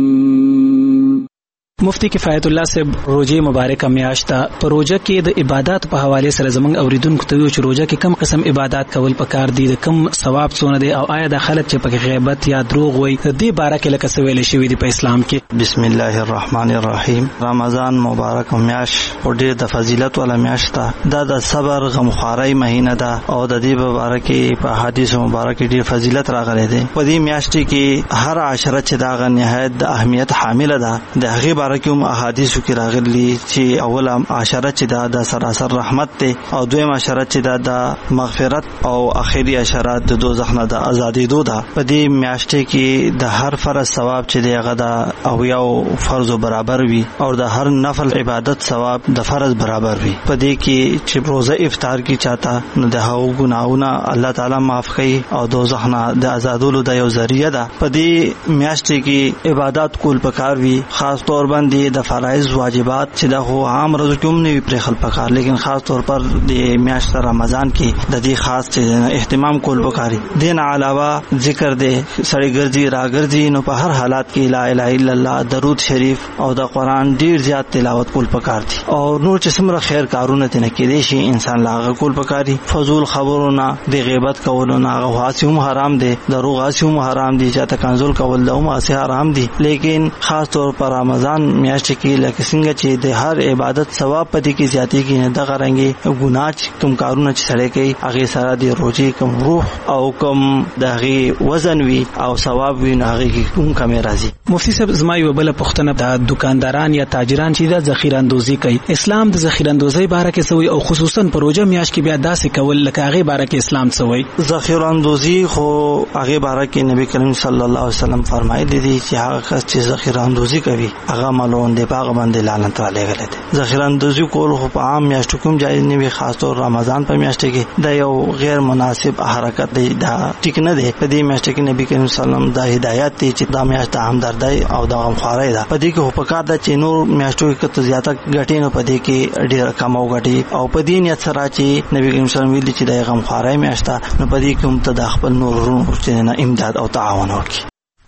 مفتی کفایت الله صاحب روزه مبارکه میاشت په روزه کې د عبادت په حواله سره زمونږ اوریدونکو ته ویو چې روزه کې کم قسم عبادت کول پکار دي، د کم ثواب څونه دي، او آیا د خلک چې په غیبت یا دروغ وایي د دې باره کې لکه څه ویل شوی دی په اسلام کې؟ بسم الله الرحمن الرحیم. رمضان مبارک میاشت او ډېر د فضیلت والا میاشت ده. دا د صبر غمخواری مهینه ده او د دې مبارک په حدیث مبارک ډېر فضیلت راغلی دی. په دې میاشت کې هر عشره چې دا نهایت د اهمیت حامل ده. د هغه کوم احادیثو کې راغلي چې اوله عشره چې دا د سراسر رحمت ته او دویم عشره چې دا د مغفرت او اخیری عشره د دوزخ نه د ازادېدو ده. په دې میاشت کې د هر فرض ثواب چې دی هغه د او یو فرض برابر وي او د هر نفل عبادت ثواب د فرض برابر وي. په دې کې چې روزه افطار کې چاته نو د هغو ګناهونه الله تعالی معاف کوي او دوزخ نه د آزادولو د یو ذریعہ ده. په دې میاشت کې عبادت کول پکار وي، خاص طور باندې د فرایض واجبات چې د هو عام ورځو کې هم نه پرې خل پکار، لیکن خاص طور پر د میاشت رمضان کې د دې خاص چې اهتمام کول پکاري. دین علاوه ذکر دې سړی ګرځي راګرځي نو په هر حالات کې لا اله الا الله، درود شریف او د قران ډیر زیات تلاوت کول پکار دي. او نور چې څومره خیر کارونه تنه کېدې شي انسان لاغه کول پکاري. فضول خبرونه د غیبت کولونه هغه هم حرام دي، دروغ هم حرام دي، چې تکنزل کول هم حرام دي. لیکن خاص طور پر رمضان میاشت کې لکه څنګه چې د هر عبادت ثواب پدې کې زیاتې کې نه دغه رنګي ګناه کوم کارونه چې سره کوي هغه سره د روزي کوم روح او کوم دغه وزن وي او ثواب وي نه هغه کې کوم کمې راځي. مفتی صاحب زما یو بل پوښتنه د دکانداران یا تاجران چې د ذخیره اندوزي کوي، اسلام د ذخیره اندوزي باره کې څه وایي او خصوصا په روزه میاشت کې بیا داسې کول لکه هغه باره کې اسلام څه وایي؟ ذخیره اندوزي خو هغه باره کې نبی کریم صلی الله علیه وسلم فرمایلی دی چې هغه کس چې ذخیره اندوزي کوي هغه مالون دی باغ باندې لعنت را لګل دي. ذخیره اندوزي کول خو په عام میاشتو کوم جایز نه وي، خاص طور رمضان په میاشت کې دا یو غیر مناسب حرکت دی، دا ټیک نه دی. په دې میاشت کې نبی کریم صلی الله علیه وسلم دا هدایت دی چې دا میاشت همدردی او د غمخواری ده. په دې کې په کار ده چې نور میاشتو کې ته زیاته غټي نه پدې کې ډیر کم او غټي او په دې نیت سره چې نبی کریم صلی الله علیه وسلم ویلي چې د غمخواری میاشت نه پدې کې هم ته د خپل نور ورته امداد او تعاون وکړي.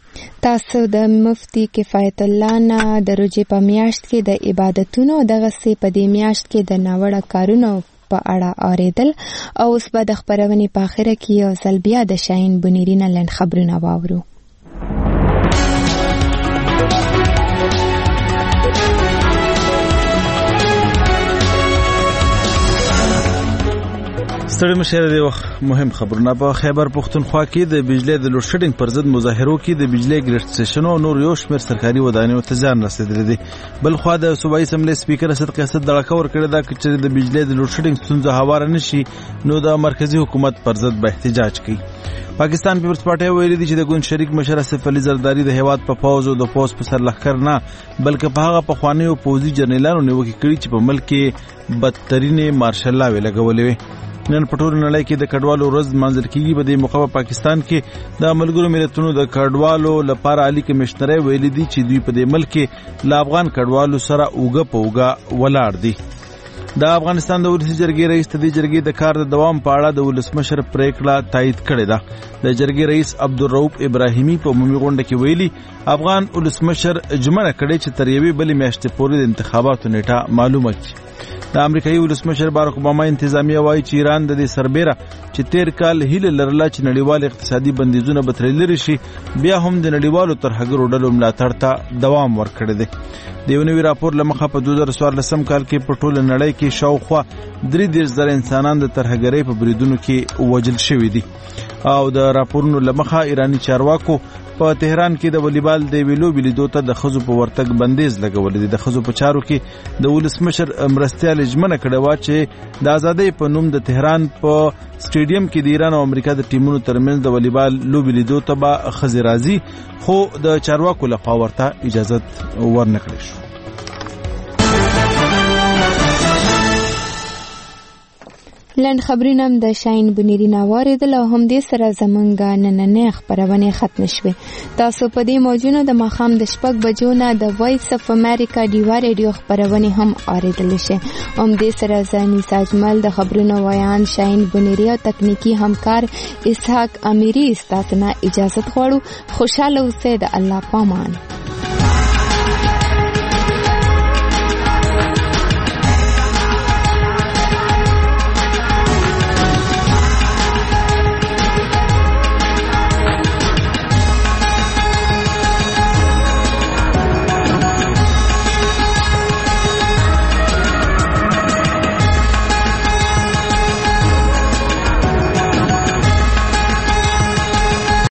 تاسو د مفتی کفایت الله نه د روزې په میاشت کې د عبادتونو دغه سي په دې میاشت کې د ناوړه کارونو په اړه اوریدل او اوس به د خبرونې په اخره کې یو ځل بیا د شاهین بنيري نه لنډ خبرونه واورو. ستړي مشه د وخت مهم خبرونه په خیبر پختونخوا کې د بجلی د لوډ شیډینګ پر ضد مظاهرو کې د بجلی ګریډ سټیشنونو نور یو شمېر سرکاري ودانیو ته زیان رسیدلی دی. بل خو د صوبایي اسمبلی سپیکر اسد قیاست دړکه ورکړې ده چې د بجلی د لوډ شیډینګ ستونزه هواره نشي نو د مرکزی حکومت پر ضد به احتجاج کوي. پاکستان پیپلز پارټي ویلي دی چې د ګوند شریک مشر اسف علي زرداری د هیواد په فوج او د پوس په سر لخر نه بلکې په هغه پخوانیو پوځي جنرالانو نیوکه کړې چې په ملک کې بدترینه مارشل لا وی لګولې. نن په ټوله نړۍ کې د کډوالو ورځ لمانځل کیږي. په دې موقع په پاکستان کې د ملګرو ملتونو د کډوالو لپاره عالی کمشنر ویلي دي چې دوی په دې ملک کې له افغان کډوالو سره اوږه په اوږه ولاړ دي. د افغانستان د ولسي جرګې رئیس د دې جرګې د کار د دوام په اړه د ولسمشر پریکړه تایید کړې ده. د جرګې رئیس عبدالرؤف ابراهیمي په عمومي غونډه کې ویلي افغان ولسمشر ژمنه کړې چې تر یوې بلې میاشتې پورې د انتخاباتو نیټه معلومه کړي. د امریکایي ولسمشر باراک اوباما انتظامیه وایي چې ایران د دې سربیره چې تیر کال هیله لرله چې نړیوال اقتصادي بندیزونه به ترې لرې شي بیا هم د نړیوالو ترهګرو ډلو ملاتړ ته دوام ورکړی دی. د یو نوي راپور له مخه په 2014 کال کې په ټوله نړۍ کې شاوخوا 33,000 انسانان د ترهګرۍ په بریدونو کې وژل شوي دي. او د راپورونو له مخه ایرانی چارواکو په تهران کې د والیبال د یوې لوبې لیدو ته د ښځو په ورتګ بندیز لګولی دی. د ښځو په چارو کې د ولسمشر مرستیال ژمنه کړې وه چې د ازادۍ په نوم د تهران په سټیډیم کې د ایران او امریکا د ټیمونو ترمنځ د والیبال لوبې لیدو ته به ښځې راځي، خو د چارواکو لخوا ورته اجازت ورنکړل شو. لنډ خبرونه هم د شاین بنيري ناواریدل او هم دې سره زمونږ نننۍ خبرونه ختم شوې. تاسو په دې موجونه د ماښام د 6 بجو نه د وایس اف امریکا ډیوا ریډیو خبرونه هم اوریدل شي. هم دې سره زنی ساجمل د خبرونو ویان شاین بنيري او تکنیکی همکار اسحاق امیری ستاسو نه اجازه غواړو. خوشاله اوسئ. د الله پامان.